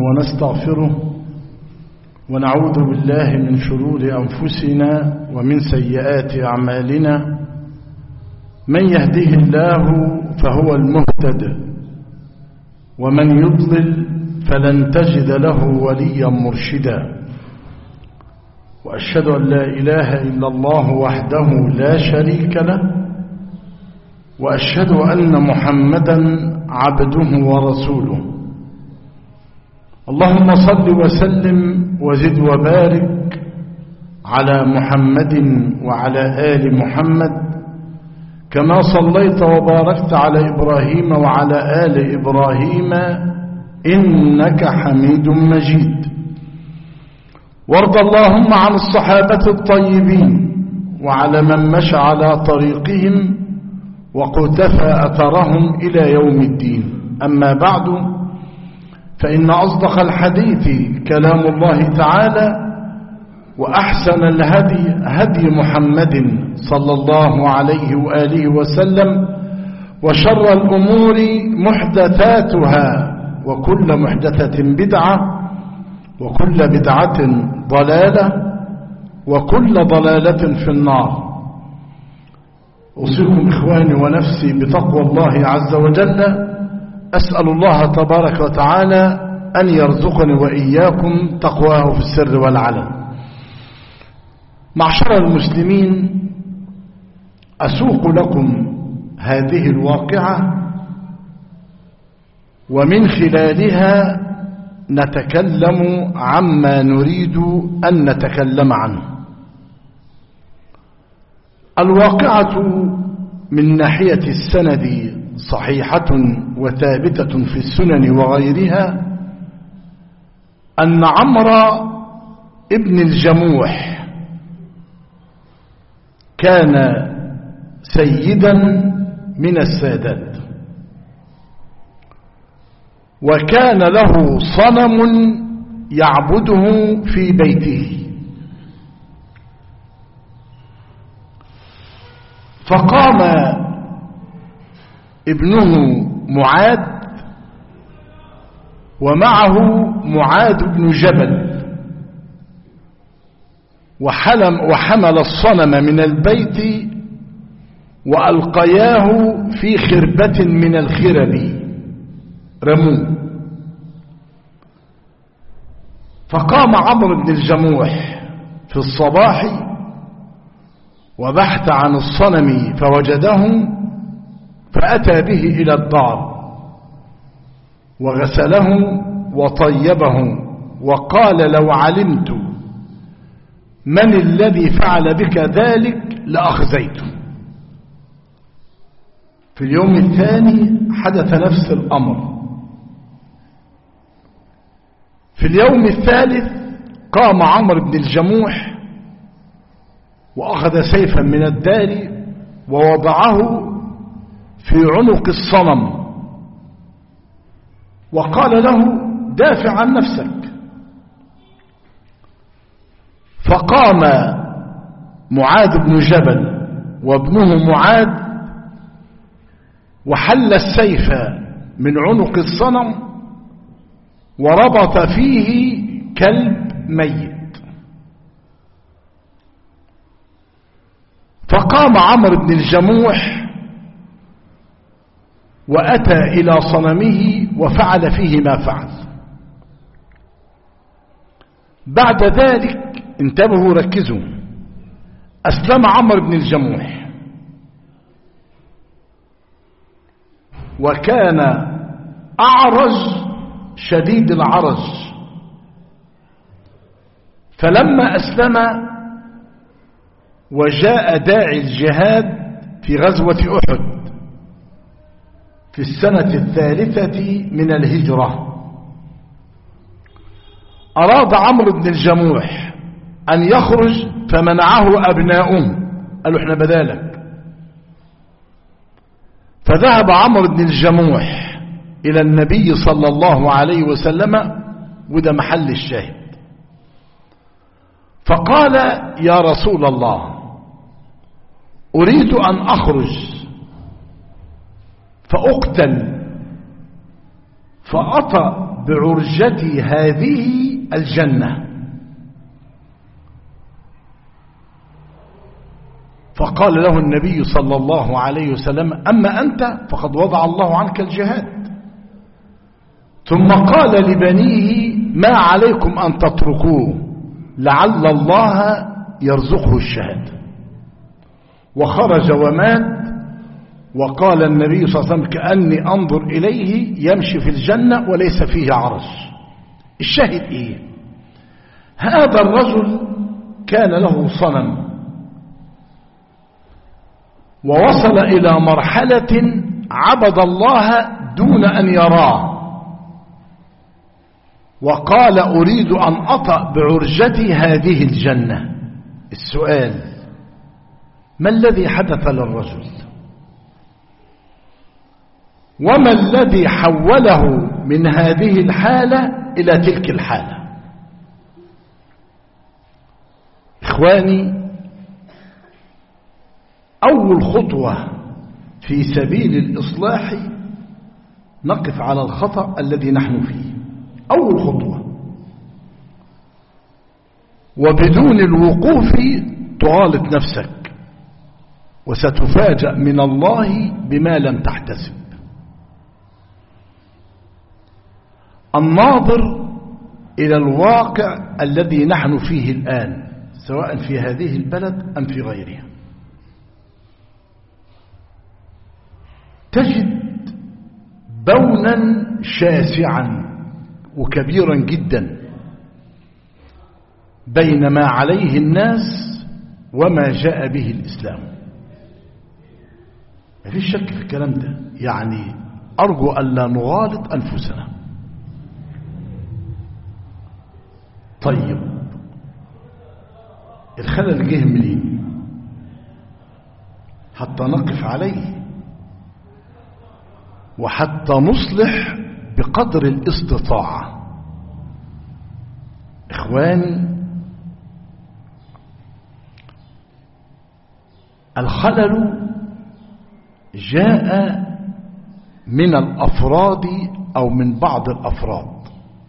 ونستغفره ونعوذ بالله من شرور أنفسنا ومن سيئات أعمالنا. من يهديه الله فهو المهتد ومن يضلل فلن تجد له وليا مرشدا. وأشهد أن لا إله إلا الله وحده لا شريك له، وأشهد أن محمدا عبده ورسوله. اللهم صل وسلم وزد وبارك على محمد وعلى آل محمد كما صليت وباركت على إبراهيم وعلى آل إبراهيم إنك حميد مجيد. وارض اللهم عن الصحابة الطيبين وعلى من مشى على طريقهم وقتفى أثرهم إلى يوم الدين. أما بعد، فإن أصدق الحديث كلام الله تعالى، وأحسن الهدي هدي محمد صلى الله عليه وآله وسلم، وشر الأمور محدثاتها، وكل محدثة بدعة، وكل بدعة ضلالة، وكل ضلالة في النار. أوصيكم إخواني ونفسي بتقوى الله عز وجل. أسأل الله تبارك وتعالى أن يرزقني وإياكم تقواه في السر والعلن. معشر المسلمين، أسوق لكم هذه الواقعة ومن خلالها نتكلم عما نريد أن نتكلم عنه. الواقعة من ناحية السند صحيحة وثابتة في السنن وغيرها، أن عمرو ابن الجموح كان سيدا من السادات، وكان له صنم يعبده في بيته. فقام ابنه معاذ ومعه معاذ بن جبل، وحمل الصنم من البيت وألقياه في خربة من الخرب، رموه. فقام عمرو بن الجموح في الصباح وبحث عن الصنم فوجده، فأتى به إلى الدار وغسله وطيبه، وقال: لو علمت من الذي فعل بك ذلك لأخزيته. في اليوم الثاني حدث نفس الأمر. في اليوم الثالث قام عمرو بن الجموح وأخذ سيفا من الدار ووضعه في عنق الصنم، وقال له: دافع عن نفسك. فقام معاذ بن جبل وابنه معاذ وحل السيف من عنق الصنم وربط فيه كلب ميت. فقام عمرو بن الجموح وأتى إلى صنمه وفعل فيه ما فعل. بعد ذلك انتبهوا ركزوا، أسلم عمرو بن الجموح، وكان أعرج شديد العرج. فلما أسلم وجاء داعي الجهاد في غزوة أحد في السنة الثالثة من الهجرة، أراد عمرو بن الجموح أن يخرج فمنعه أبناؤه، قالوا: احنا بدالك. فذهب عمرو بن الجموح إلى النبي صلى الله عليه وسلم، وده محل الشاهد. فقال: يا رسول الله، أريد أن أخرج فأقتل فأطأ بعرجتي هذه الجنة. فقال له النبي صلى الله عليه وسلم: أما أنت فقد وضع الله عنك الجهاد. ثم قال لبنيه: ما عليكم أن تتركوه لعل الله يرزقه الشهادة. وخرج ومات. وقال النبي صلى الله عليه وسلم: كأني أنظر إليه يمشي في الجنة وليس فيه عرج. الشاهد إيه؟ هذا الرجل كان له صنم، ووصل إلى مرحلة عبد الله دون أن يراه، وقال: أريد أن أطأ بعرجتي هذه الجنة. السؤال: ما الذي حدث للرجل؟ وما الذي حوله من هذه الحالة إلى تلك الحالة؟ إخواني، أول خطوة في سبيل الإصلاح نقف على الخطأ الذي نحن فيه. أول خطوة، وبدون الوقوف تغالط نفسك، وستفاجأ من الله بما لم تحتسب. الناظر إلى الواقع الذي نحن فيه الآن، سواء في هذه البلد أم في غيرها، تجد بونا شاسعا وكبيرا جدا بين ما عليه الناس وما جاء به الإسلام. ما فيش شك في الكلام ده، يعني أرجو ألا نغالط أنفسنا. طيب، الخلل جه منين حتى نقف عليه وحتى نصلح بقدر الاستطاعة؟ إخواني، الخلل جاء من الأفراد أو من بعض الأفراد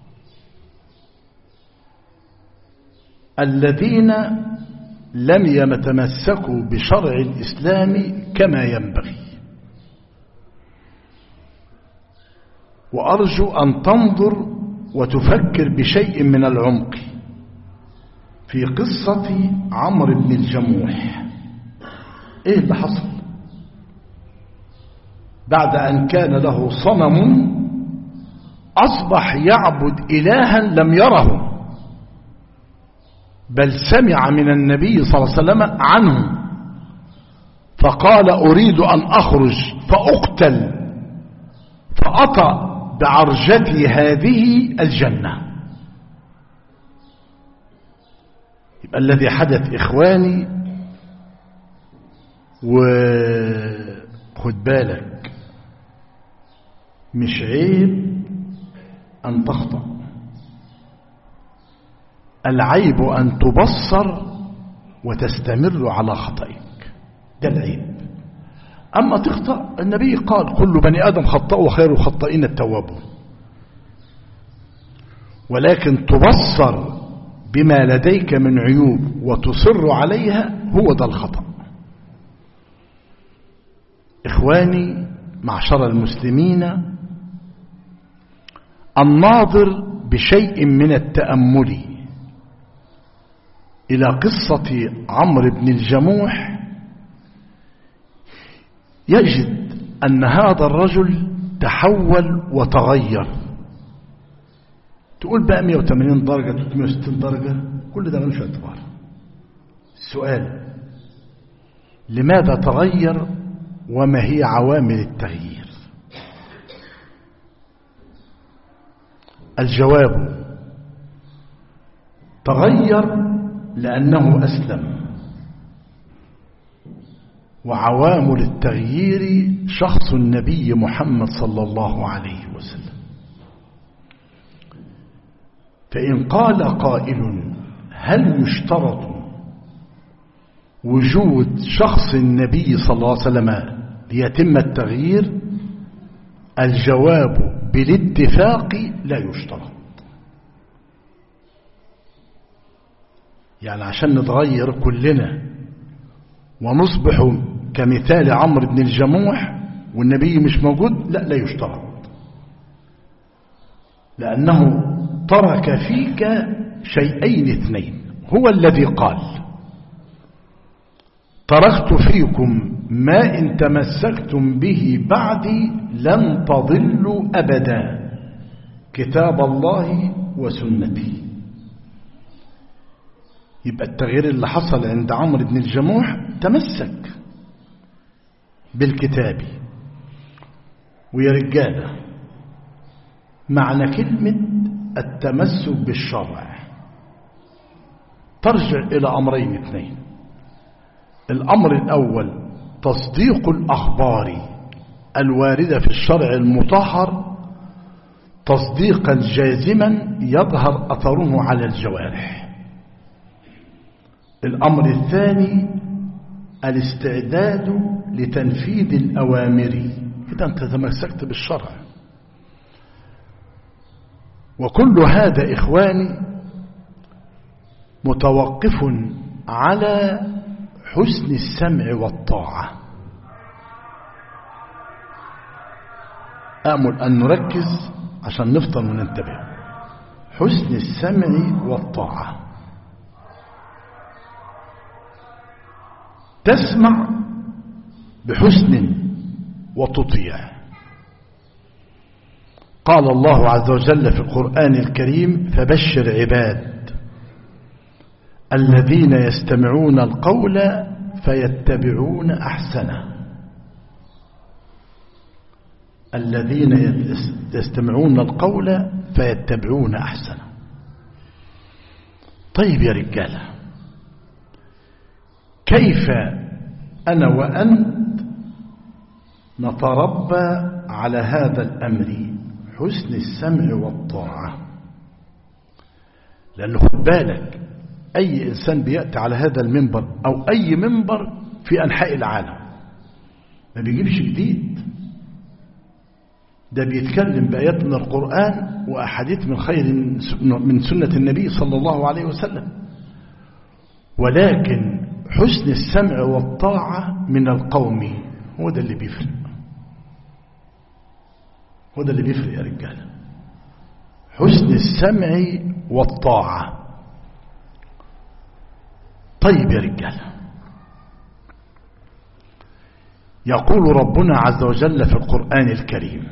الذين لم يتمسكوا بشرع الإسلام كما ينبغي. وأرجو أن تنظر وتفكر بشيء من العمق في قصة عمرو بن الجموح. إيه اللي حصل؟ بعد أن كان له صنم أصبح يعبد إلها لم يره، بل سمع من النبي صلى الله عليه وسلم عنه، فقال: أريد أن أخرج فأقتل فأطأ بعرجتي هذه الجنة. يبقى الذي حدث إخواني، وخد بالك، مش عيب أن تخطأ، العيب أن تبصر وتستمر على خطئك، ده العيب. أما تخطأ، النبي قال: كل بني آدم خطأ وخير الخطائين التوابون. ولكن تبصر بما لديك من عيوب وتصر عليها، هو ده الخطأ. إخواني معشر المسلمين، الناظر بشيء من التأمل إلى قصة عمرو بن الجموح يجد أن هذا الرجل تحول وتغير. تقول بقى 180 درجة 360 درجة، كل ده ملوش اعتبار. السؤال: لماذا تغير وما هي عوامل التغيير؟ الجواب: تغير لأنه أسلم. وعوامل التغيير شخص النبي محمد صلى الله عليه وسلم. فإن قال قائل: هل يشترط وجود شخص النبي صلى الله عليه وسلم ليتم التغيير؟ الجواب بالاتفاق لا يشترط. يعني عشان نتغير كلنا ونصبح كمثال عمرو بن الجموح والنبي مش موجود، لا يشترط، لأنه ترك فيك شيئين اثنين. هو الذي قال: تركت فيكم ما إن تمسكتم به بعدي لن تضلوا أبدا، كتاب الله وسنتي. يبقى التغيير اللي حصل عند عمرو بن الجموح تمسك بالكتاب. ويا رجالة، معنى كلمة التمسك بالشرع ترجع إلى أمرين اثنين. الأمر الأول تصديق الأخبار الواردة في الشرع المطهر تصديقا جازما يظهر أثره على الجوارح. الأمر الثاني الاستعداد لتنفيذ الأوامر. إذا أنت تمسكت بالشرع. وكل هذا إخواني متوقف على حسن السمع والطاعة. آمل أن نركز عشان نفضل وننتبه. حسن السمع والطاعة. تسمع بحسن وتطيع. قال الله عز وجل في القرآن الكريم: فبشر عباد الذين يستمعون القول فيتبعون أحسنه. الذين يستمعون القول فيتبعون أحسنه. طيب يا رجالة، كيف أنا وأنت نتربى على هذا الأمر، حسن السمع والطاعة؟ لأنه خد بالك، أي إنسان بيأتي على هذا المنبر أو أي منبر في أنحاء العالم ما بيجيبش جديد، ده بيتكلم بآيات من القرآن وأحاديث من خير من سنة النبي صلى الله عليه وسلم. ولكن حسن السمع والطاعة من القوم هو ده اللي بيفرق. هو ده اللي بيفرق يا رجالة، حسن السمع والطاعة. طيب يا رجالة، يقول ربنا عز وجل في القرآن الكريم: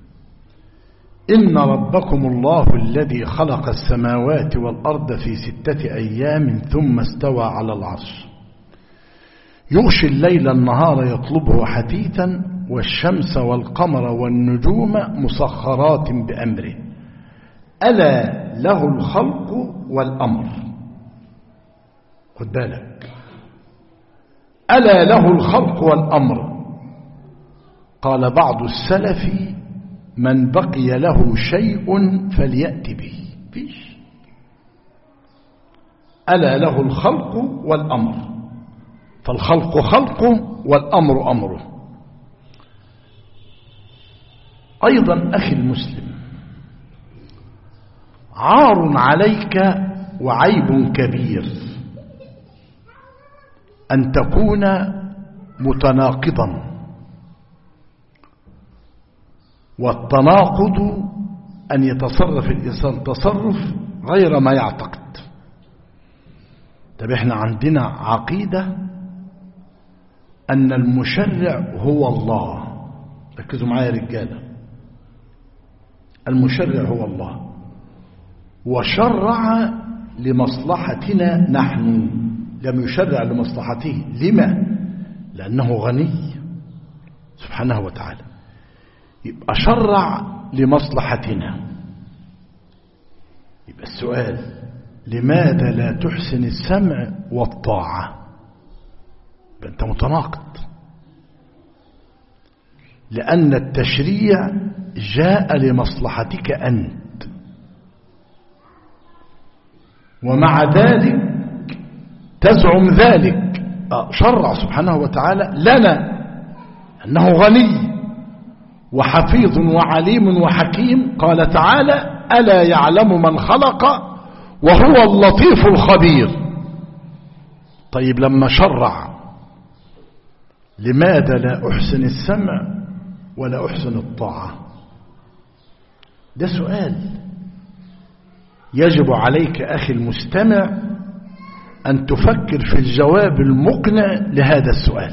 إن ربكم الله الذي خلق السماوات والأرض في 6 أيام ثم استوى على العرش يغشي الليل النهار يطلبه حثيثا والشمس والقمر والنجوم مسخرات بأمره ألا له الخلق والأمر. خد بالك، ألا له الخلق والأمر. قال بعض السلف: من بقي له شيء فليأت به. فيش. ألا له الخلق والأمر، فالخلق خلقه والأمر أمره. أيضا أخي المسلم، عار عليك وعيب كبير أن تكون متناقضا، والتناقض أن يتصرف الإنسان تصرف غير ما يعتقد. طب احنا عندنا عقيدة أن المشرع هو الله. ركزوا معايا يا رجالة، المشرع هو الله، وشرع لمصلحتنا نحن، لم يشرع لمصلحته. لما؟ لأنه غني سبحانه وتعالى، يبقى شرع لمصلحتنا. يبقى السؤال: لماذا لا تحسن السمع والطاعة؟ يبقى أنت متناقض، لأن التشريع جاء لمصلحتك أنت، ومع ذلك تزعم ذلك. شرع سبحانه وتعالى لنا أنه غني وحفيظ وعليم وحكيم. قال تعالى: ألا يعلم من خلق وهو اللطيف الخبير. طيب لما شرع، لماذا لا أحسن السمع ولا أحسن الطاعة؟ ده سؤال يجب عليك أخي المستمع أن تفكر في الجواب المقنع لهذا السؤال.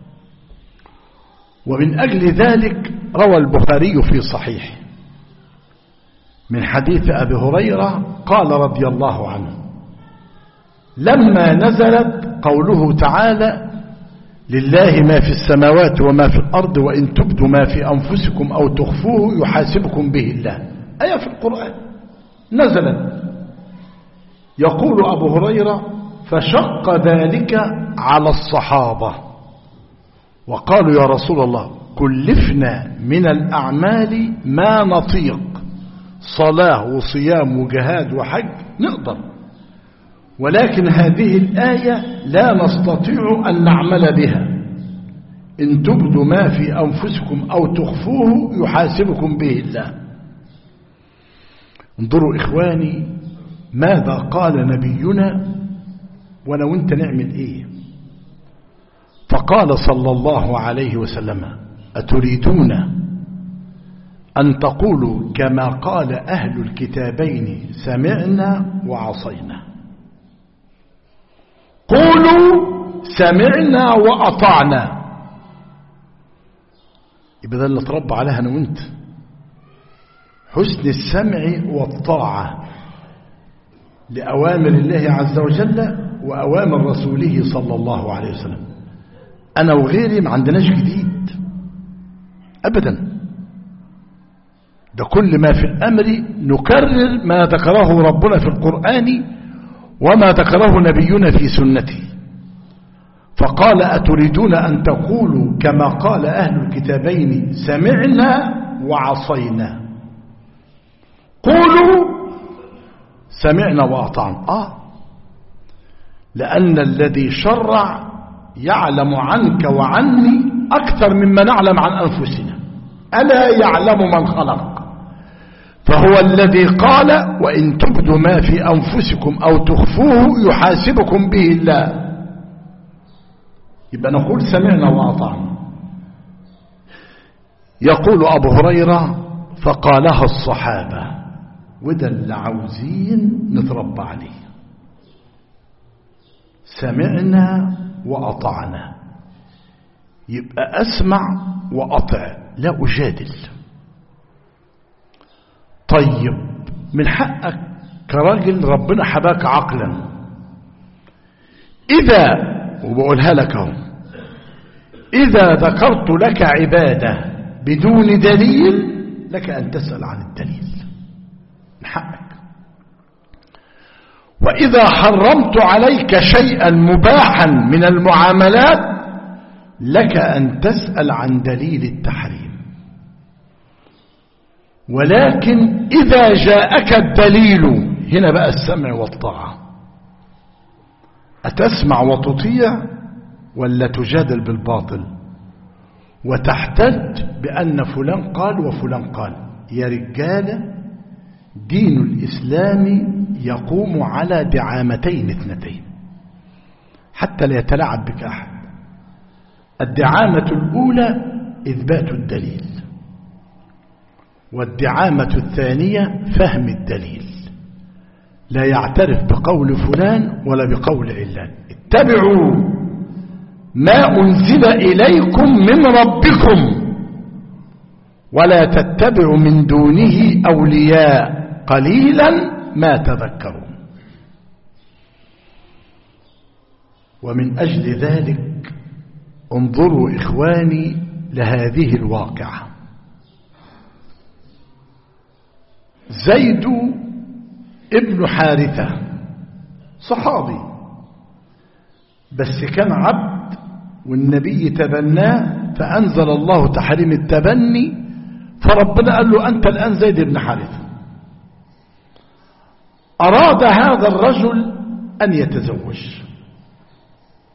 ومن أجل ذلك روى البخاري في صحيحه من حديث أبي هريرة قال رضي الله عنه: لما نزلت قوله تعالى: لله ما في السماوات وما في الأرض وإن تبدوا ما في أنفسكم أو تخفوه يحاسبكم به الله، آية في القرآن نزلت. يقول أبو هريرة: فشق ذلك على الصحابة وقالوا: يا رسول الله كلفنا من الأعمال ما نطيق، صلاة وصيام وجهاد وحج نقدر، ولكن هذه الآية لا نستطيع أن نعمل بها. إن تبدوا ما في أنفسكم أو تخفوه يحاسبكم به الله. انظروا إخواني ماذا قال نبينا وأنا وانت نعمل إيه. فقال صلى الله عليه وسلم: أتريدون أن تقولوا كما قال أهل الكتابين سمعنا وعصينا؟ قولوا سمعنا وأطعنا. يبقى ده اللي تربى عليها أنا وانت، حسن السمع والطاعة لأوامر الله عز وجل وأوامر رسوله صلى الله عليه وسلم. أنا وغيري ما عندناش جديد أبدا، ده كل ما في الأمر نكرر ما ذكره ربنا في القرآن وما ذكره نبينا في سنته. فقال: أتريدون أن تقولوا كما قال أهل الكتابين سمعنا وعصينا؟ قولوا سمعنا وأطعنا. لأن الذي شرع يعلم عنك وعني أكثر مما نعلم عن أنفسنا. ألا يعلم من خلق، فهو الذي قال: وإن تبدوا ما في أنفسكم أو تخفوه يحاسبكم به الله. يبقى نقول سمعنا وأطعنا. يقول أبو هريرة: فقالها الصحابة، وده اللي عاوزين نتربى عليه، سمعنا وأطعنا. يبقى أسمع وأطع، لا أجادل. طيب من حقك كراجل ربنا حباك عقلا، إذا، وبقولها لك اهو، إذا ذكرت لك عبادة بدون دليل لك أن تسأل عن الدليل، من حقك. وإذا حرمت عليك شيئا مباحا من المعاملات لك أن تسأل عن دليل التحريم. ولكن إذا جاءك الدليل، هنا بقى السمع والطاعة، أتسمع وتطيع ولا تجادل بالباطل وتحتج بأن فلان قال وفلان قال؟ يا رجال، دين الإسلام يقوم على دعامتين اثنتين حتى لا يتلاعب بك أحد. الدعامة الأولى إثبات الدليل، والدعامة الثانية فهم الدليل. لا يعترف بقول فلان ولا بقول علان. اتبعوا ما أنزل إليكم من ربكم ولا تتبعوا من دونه أولياء قليلا ما تذكرون. ومن أجل ذلك انظروا إخواني لهذه الواقعة. زيد ابن حارثة صحابي، بس كان عبد والنبي تبناه فأنزل الله تحريم التبني، فربنا قال له: أنت الآن زيد بن حارثة. أراد هذا الرجل أن يتزوج،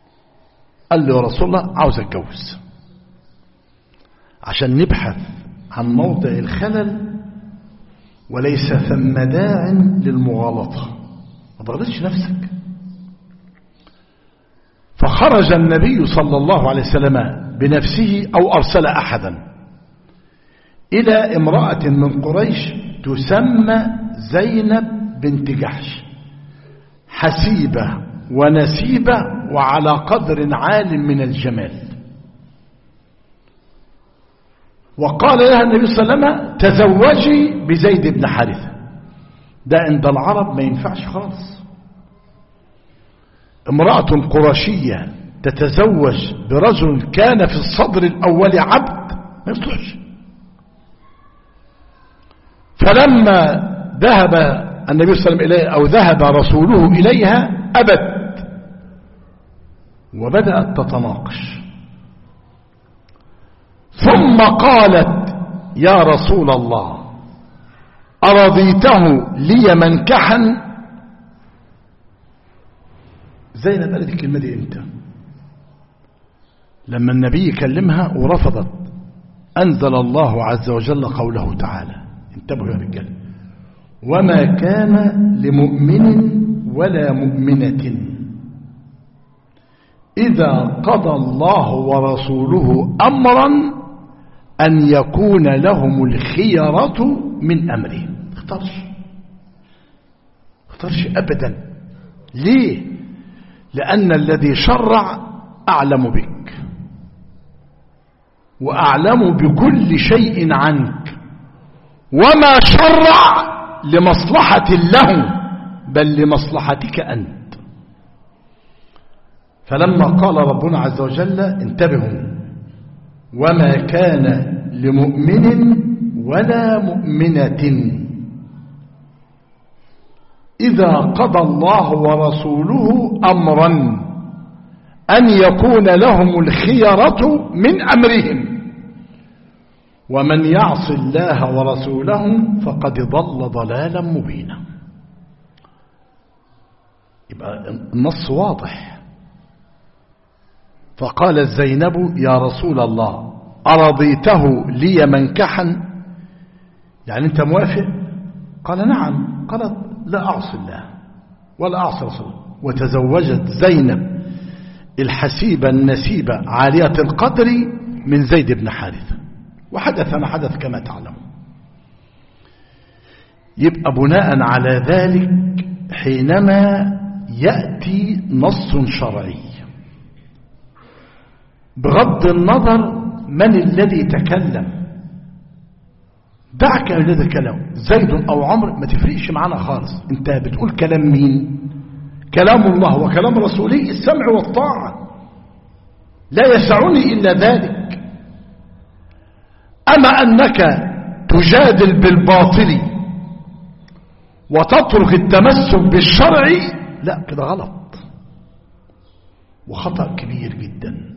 قال له: يا رسول الله عاوز أتجوز، عشان نبحث عن موضع الخلل وليس ثم داع للمغالطة. ما تغلطش نفسك. فخرج النبي صلى الله عليه وسلم بنفسه أو أرسل أحدا إلى امرأة من قريش تسمى زينب بنت جحش، حسيبة ونسيبة وعلى قدر عال من الجمال. وقال لها النبي صلى الله عليه وسلم تزوجي بزيد بن حارثة. ده عند العرب ما ينفعش خالص. امرأة قرشية تتزوج برجل كان في الصدر الأول عبد، ما يصلحش. فلما ذهب النبي صلى الله عليه وسلم إليه أو ذهب رسوله إليها أبت، وبدأت تتناقش. ثم قالت يا رسول الله أرضيته لي منكحا؟ زينب قالت الكلمة دي امتى؟ لما النبي كلمها ورفضت، أنزل الله عز وجل قوله تعالى، انتبهوا يا رجال، وما كان لمؤمن ولا مؤمنة إذا قضى الله ورسوله أمرا أن يكون لهم الخيرة من أمرهم. اختارش أبدا. ليه؟ لأن الذي شرع أعلم بك وأعلم بكل شيء عنك، وما شرع لمصلحة له بل لمصلحتك أنت. فلما قال ربنا عز وجل انتبهوا، وما كان لمؤمن ولا مؤمنة إذا قضى الله ورسوله أمرا أن يكون لهم الخيرة من أمرهم ومن يعص الله ورسوله فقد ضل ضلالا مبينا. يبقى النص واضح. فقالت زينب يا رسول الله أرضيته لي منكحا؟ يعني أنت موافق؟ قال نعم. قالت لا أعصي الله ولا أعصي رسوله. وتزوجت زينب الحسيبة النسيبة عالية القدر من زيد بن حارثة، وحدث ما حدث كما تعلم. يبقى بناء على ذلك حينما يأتي نص شرعي بغض النظر من الذي تكلم، دعك من الذي تكلم زيد أو عمر، ما تفرقش معنا خالص. انت بتقول كلام مين؟ كلام الله وكلام رسوله، السمع والطاعة، لا يسعني إلا ذلك. أما أنك تجادل بالباطل وتترك التمسك بالشرع، لا، كده غلط وخطأ كبير جدا.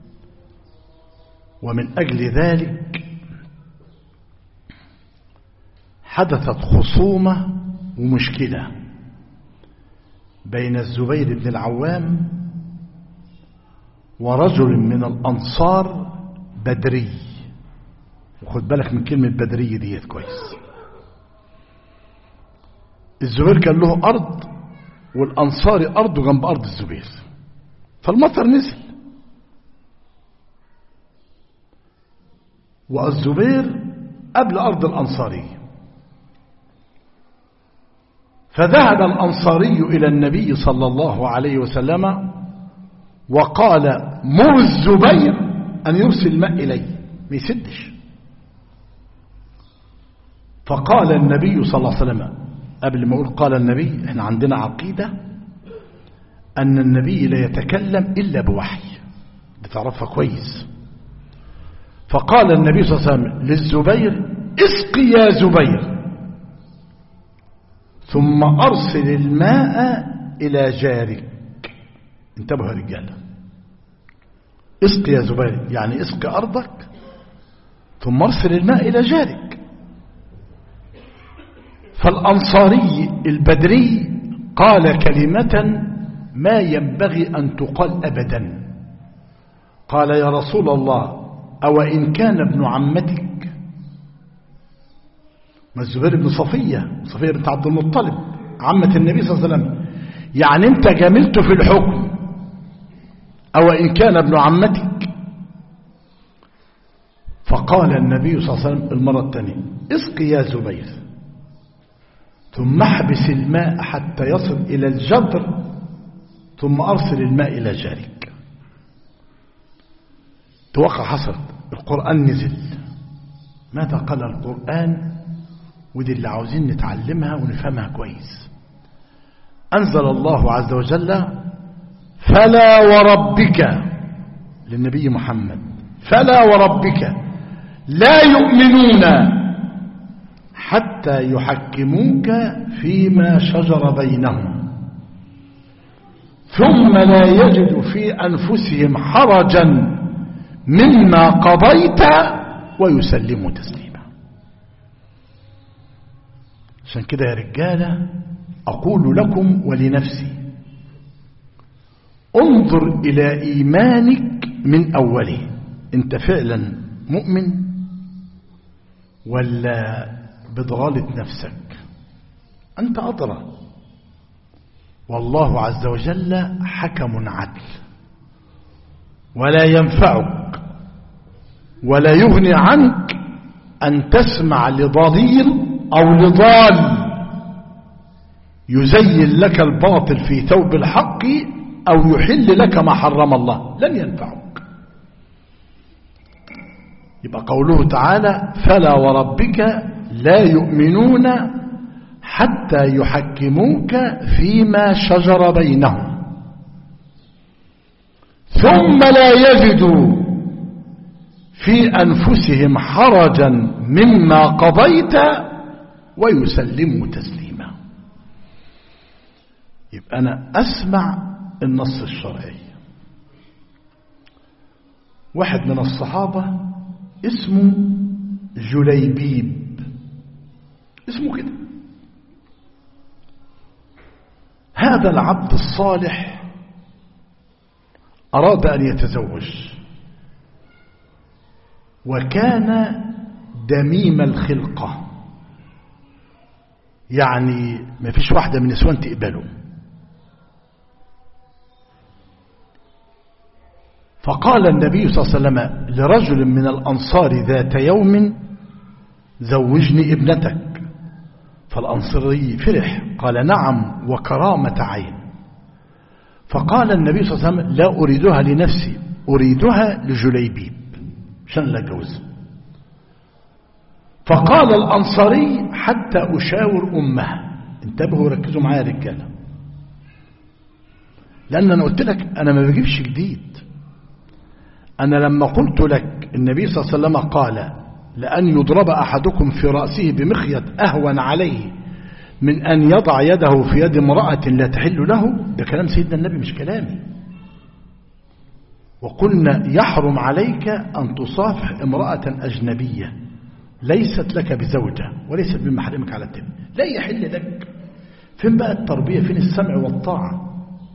ومن أجل ذلك حدثت خصومة ومشكلة بين الزبير بن العوام ورجل من الأنصار بدري. وخد بالك من كلمة بدري ديت كويس. الزبير كان له أرض والأنصاري أرضه جنب أرض الزبير، فالمطر نزل والزبير قبل أرض الأنصاري. فذهب الأنصاري إلى النبي صلى الله عليه وسلم وقال مر الزبير أن يرسل الماء إليه، ما يسدش. فقال النبي صلى الله عليه وسلم، قبل ما أقول قال النبي، احنا عندنا عقيدة أن النبي لا يتكلم إلا بوحي، بتعرفها كويس. فقال النبي صلى الله عليه وسلم للزبير اسقي يا زبير ثم أرسل الماء إلى جارك. انتبهوا يا رجال، اسقي يا زبير يعني اسقي أرضك ثم أرسل الماء إلى جارك. فالأنصاري البدري قال كلمة ما ينبغي أن تقال أبدا. قال يا رسول الله أو إن كان ابن عمتك؟ ما الزبير بن صفية بنت عبد المطلب عمة النبي صلى الله عليه وسلم، يعني انت جاملته في الحكم او ان كان ابن عمتك. فقال النبي صلى الله عليه وسلم المرة الثانية اسقي يا زبير ثم احبس الماء حتى يصل إلى الجدر ثم أرسل الماء إلى جارك. توقع حصل القرآن نزل. ماذا قال القرآن؟ ودي اللي عاوزين نتعلمها ونفهمها كويس. أنزل الله عز وجل فلا وربك للنبي محمد، فلا وربك لا يؤمنون حتى يحكموك فيما شجر بينهم ثم لا يجد في أنفسهم حرجا مما قضيت ويسلموا تسليما. عشان كده يا رجالة أقول لكم ولنفسي انظر إلى إيمانك من أوله، أنت فعلا مؤمن ولا بضغالة نفسك؟ أنت أدرى. والله عز وجل حكم عدل، ولا ينفعك ولا يغني عنك أن تسمع لضليل أو لضال يزين لك الباطل في ثوب الحق أو يحل لك ما حرم الله، لن ينفعك. يبقى قوله تعالى فلا وربك لا يؤمنون حتى يحكموك فيما شجر بينهم ثم لا يجدوا في أنفسهم حرجا مما قضيت ويسلموا تسليما. يبقى أنا أسمع النص الشرعي. واحد من الصحابة اسمه جليبيب، اسمه كده. هذا العبد الصالح أراد أن يتزوج، وكان دميم الخلقة، يعني ما فيش واحدة من نسوان تقبله. فقال النبي صلى الله عليه وسلم لرجل من الأنصار ذات يوم زوجني ابنتك. فالأنصاري فرح قال نعم وكرامة عين. فقال النبي صلى الله عليه وسلم لا أريدها لنفسي، أريدها لجليبيب عشان لا أتجوزها. فقال الأنصاري حتى أشاور أمها. انتبهوا ركزوا معايا يا رجاله، لأن أنا قلت لك أنا ما بجيبش جديد. أنا لما قلت لك النبي صلى الله عليه وسلم قال لأن يضرب أحدكم في رأسه بمخيط أهون عليه من أن يضع يده في يد امرأة لا تحل له، ده كلام سيدنا النبي مش كلامي. وقلنا يحرم عليك أن تصافح امرأة أجنبية ليست لك بزوجة وليست من محرمك على التم، لا يحل لك. فين بقى التربية؟ فين السمع والطاعة؟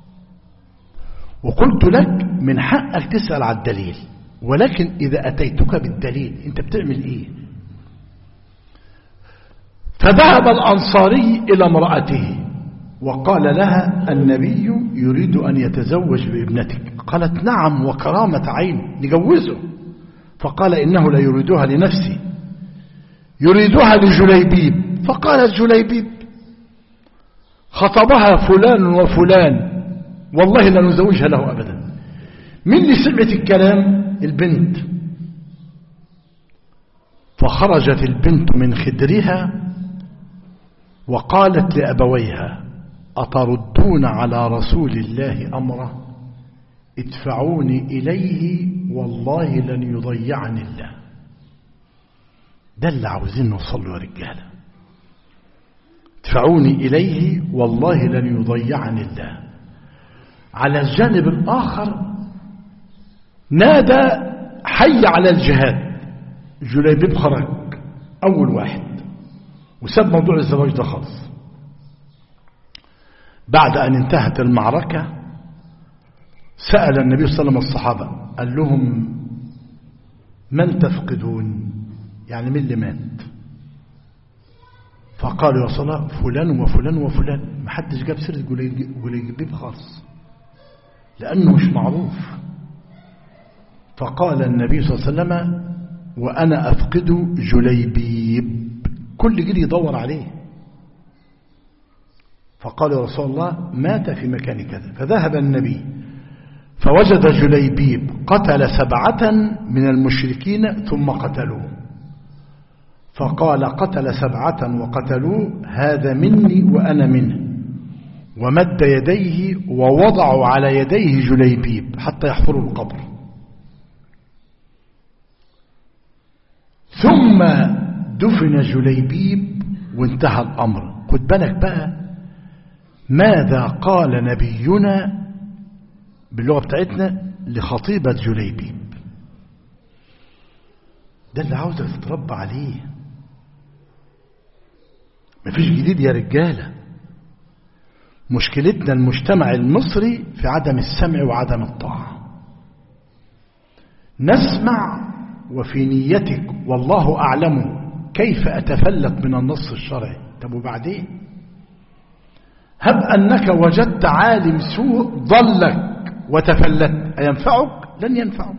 وقلت لك من حقك تسأل على الدليل، ولكن إذا أتيتك بالدليل أنت بتعمل إيه؟ فذهب الأنصاري إلى امرأته وقال لها النبي يريد أن يتزوج بابنتك. قالت نعم وكرامة عين نجوزه. فقال إنه لا يريدها لنفسي، يريدها لجليبيب. فقالت جليبيب خطبها فلان وفلان والله لا نزوجها له أبدا. من اللي سمعت الكلام؟ البنت. فخرجت البنت من خدرها وقالت لأبويها أتردون على رسول الله أمره؟ ادفعوني إليه والله لن يضيعني الله. ده اللي عاوزين نوصل له يا رجاله. ادفعوني إليه والله لن يضيعني الله. على الجانب الآخر نادى حي على الجهاد. جليبيب خرج أول واحد وساب موضوع الزواج ده خالص. بعد أن انتهت المعركة سأل النبي صلى الله عليه وسلم الصحابة قال لهم من تفقدون؟ يعني من اللي مات؟ فقال يا رسول الله فلان وفلان وفلان. ما حدش جاب سيرة جليبيب خالص لأنه مش معروف. فقال النبي صلى الله عليه وسلم وأنا أفقد جليبيب، كل جري يدور عليه. فقال يا رسول الله مات في مكان كذا. فذهب النبي فوجد جليبيب قتل 7 من المشركين ثم قتلوه. فقال قتل 7 وقتلوه هذا مني وأنا منه. ومد يديه ووضعوا على يديه جليبيب حتى يحفروا القبر. ثم دفن جليبيب وانتهى الأمر. خد بالك بقى ماذا قال نبينا باللغة بتاعتنا لخطيبة جليبيب. ده اللي عاوزك تتربى عليه. مفيش جديد يا رجالة. مشكلتنا المجتمع المصري في عدم السمع وعدم الطاعة. نسمع وفي نيتك والله أعلم كيف أتفلت من النص الشرعي. طب وبعدين هب أنك وجدت عالم سوء ضلك وتفلت أينفعك؟ لن ينفعك.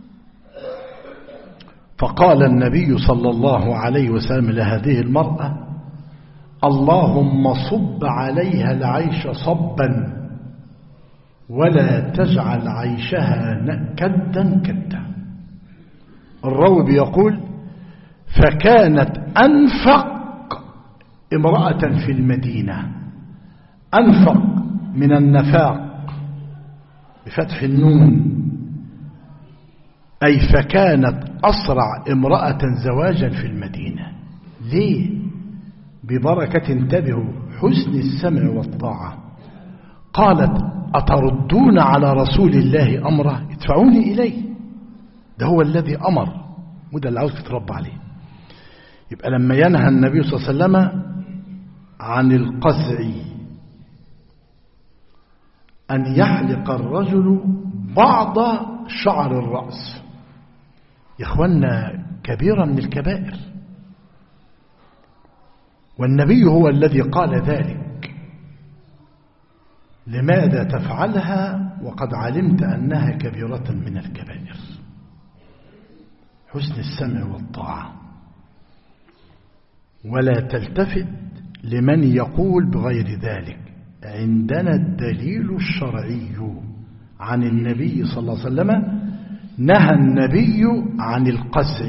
فقال النبي صلى الله عليه وسلم لهذه المرأة اللهم صب عليها العيش صبا ولا تجعل عيشها كدا كدا. الراوي بيقول فكانت أنفق امرأة في المدينة. أنفق من النفاق بفتح النون، أي فكانت أسرع امرأة زواجا في المدينة. ليه؟ ببركة انتبهوا حسن السمع والطاعة. قالت أتردون على رسول الله أمره؟ ادفعوني إليه، ده هو الذي أمر، وده اللي عاوز تتربى عليه. يبقى لما ينهى النبي صلى الله عليه وسلم عن القزع أن يحلق الرجل بعض شعر الرأس، يا إخوانا كبيرة من الكبائر، والنبي هو الذي قال ذلك. لماذا تفعلها وقد علمت أنها كبيرة من الكبائر؟ حسن السمع والطاعة. ولا تلتفت لمن يقول بغير ذلك. عندنا الدليل الشرعي عن النبي صلى الله عليه وسلم. نهى النبي عن القزع،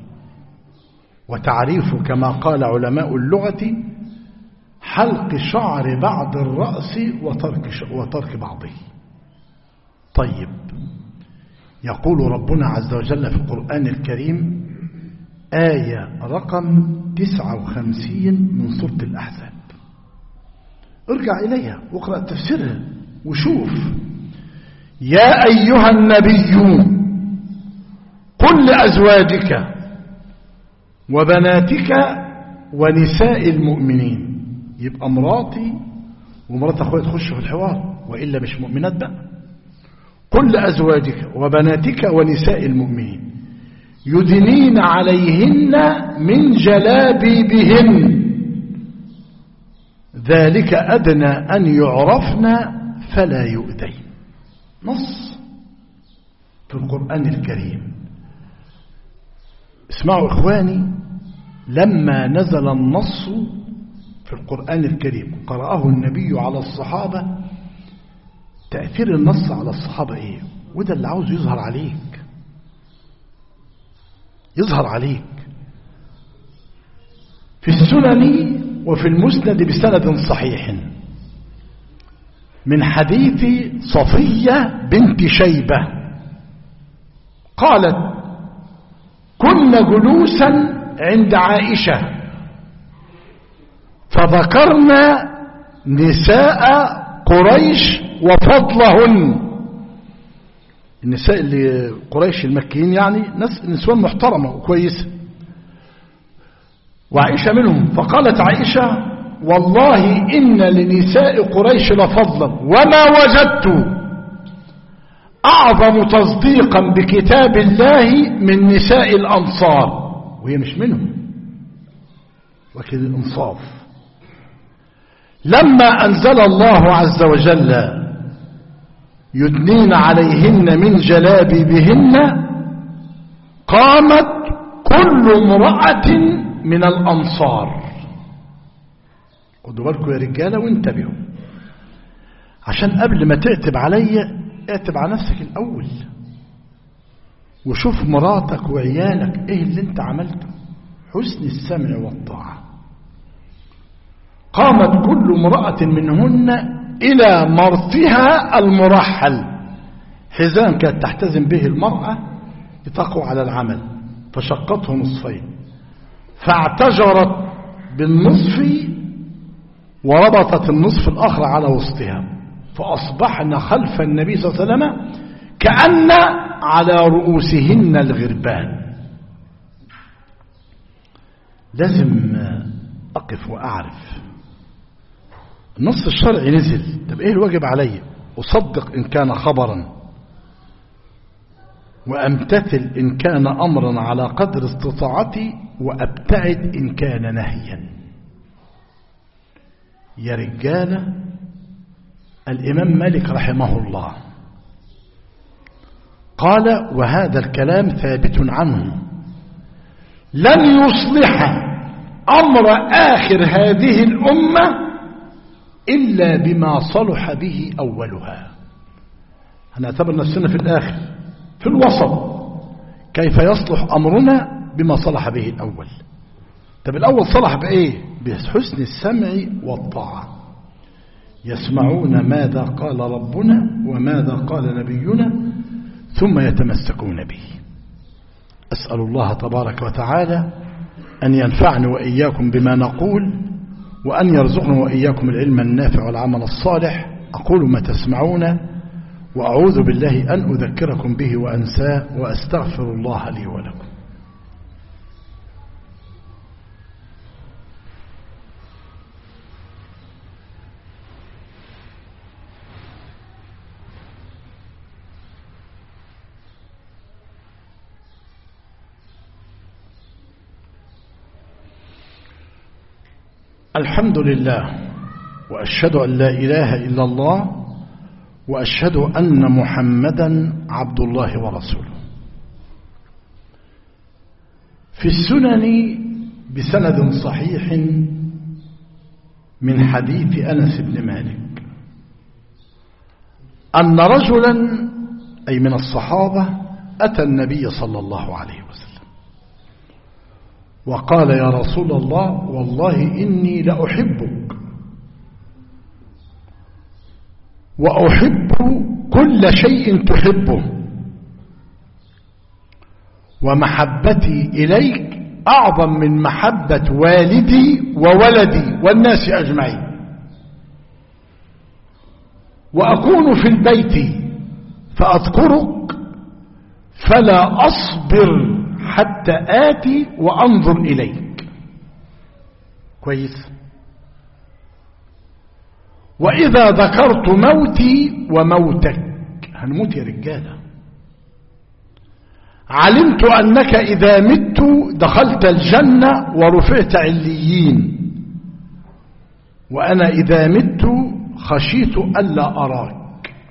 وتعريفه كما قال علماء اللغة حلق شعر بعض الرأس وترك بعضه. طيب، يقول ربنا عز وجل في القرآن الكريم آية رقم 59 من سورة الأحزاب، ارجع إليها واقرأ تفسيرها وشوف: يا أيها النبي قل لأزواجك وبناتك ونساء المؤمنين. يبقى مراتي ومرات أخويا تخش في الحوار، وإلا مش مؤمنات بقى. قل لأزواجك وبناتك ونساء المؤمنين يدنين عليهن من جلابيبهن ذلك أدنى أن يعرفن فلا يؤذين. نص في القرآن الكريم. اسمعوا إخواني، لما نزل النص في القرآن الكريم قرأه النبي على الصحابة، تأثير النص على الصحابة إيه؟ وده اللي عاوز يظهر عليك، يظهر عليك. في السنن وفي المسند بسند صحيح من حديث صفية بنت شيبة قالت: كنا جلوسا عند عائشة فذكرنا نساء قريش وفضلهن. النساء اللي قريش المكيين يعني نسوان محترمة وكويسة، وعائشة منهم. فقالت عائشة: والله إن لنساء قريش لفضلا وما وجدت أعظم تصديقا بكتاب الله من نساء الأنصار. وهي مش منهم، وكذا الإنصاف. لما أنزل الله عز وجل يدنين عليهن من جلابيبهن قامت كل امرأة من الأنصار. خدوا بالكم يا رجالة وانتبهوا، عشان قبل ما تعتب عليا اعتب على نفسك الأول وشوف مراتك وعيالك ايه اللي انت عملته. حسن السمع والطاعة. قامت كل امرأة منهن إلى مرثها المرحل، حزام كانت تحتزم به المرأة لتقوى على العمل، فشقته نصفين فاعتجرت بالنصف وربطت النصف الآخر على وسطها، فأصبحن خلف النبي صلى الله عليه وسلم كأن على رؤوسهن الغربان. لازم أقف وأعرف النص الشرعي نزل، طب إيه الواجب علي؟ أصدق إن كان خبرا، وأمتثل إن كان أمرا على قدر استطاعتي، وأبتعد إن كان نهيا. يا رجالة، الإمام مالك رحمه الله قال، وهذا الكلام ثابت عنه، لن يصلح أمر آخر هذه الأمة إلا بما صلح به أولها. هنعتبر نفسنا في الآخر في الوسط، كيف يصلح أمرنا بما صلح به الأول. طب الأول صلح بإيه؟ بحسن السمع والطاعة. يسمعون ماذا قال ربنا وماذا قال نبينا ثم يتمسكون به. أسأل الله تبارك وتعالى أن ينفعني وإياكم بما نقول، وأن يرزقنا وإياكم العلم النافع والعمل الصالح. أقول ما تسمعون، وأعوذ بالله أن أذكركم به وأنساه، وأستغفر الله لي ولكم. الحمد لله، وأشهد أن لا إله إلا الله، وأشهد أن محمدا عبد الله ورسوله. في السنن بسند صحيح من حديث أنس بن مالك أن رجلا أي من الصحابة أتى النبي صلى الله عليه وسلم وقال: يا رسول الله، والله إني لأحبك وأحب كل شيء تحبه، ومحبتي إليك أعظم من محبة والدي وولدي والناس أجمعين، وأكون في البيت فأذكرك فلا أصبر حتى آتي وأنظر إليك. كويس. وإذا ذكرت موتي وموتك، هنموت يا رجالة، علمت أنك إذا مت دخلت الجنة ورفعت عليين، وأنا إذا مت خشيت ألا أراك.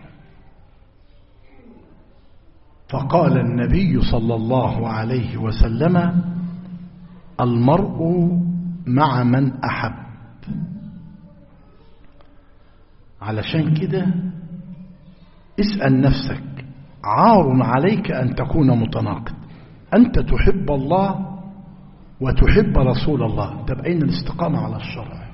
فقال النبي صلى الله عليه وسلم: المرء مع من أحب. علشان كده اسأل نفسك، عار عليك أن تكون متناقض، أنت تحب الله وتحب رسول الله، طب أين الاستقامة على الشرع؟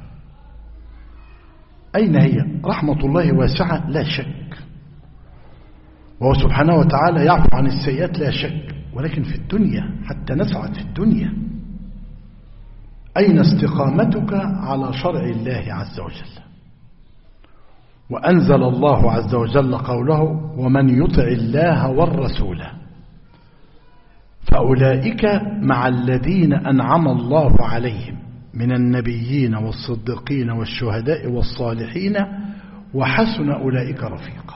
أين هي؟ رحمة الله واسعة لا شك، وهو سبحانه وتعالى يعفو عن السيئات لا شك، ولكن في الدنيا حتى نسعد في الدنيا، أين استقامتك على شرع الله عز وجل؟ وأنزل الله عز وجل قوله: ومن يطع الله والرسول فأولئك مع الذين أنعم الله عليهم من النبيين والصديقين والشهداء والصالحين وحسن أولئك رفيقا.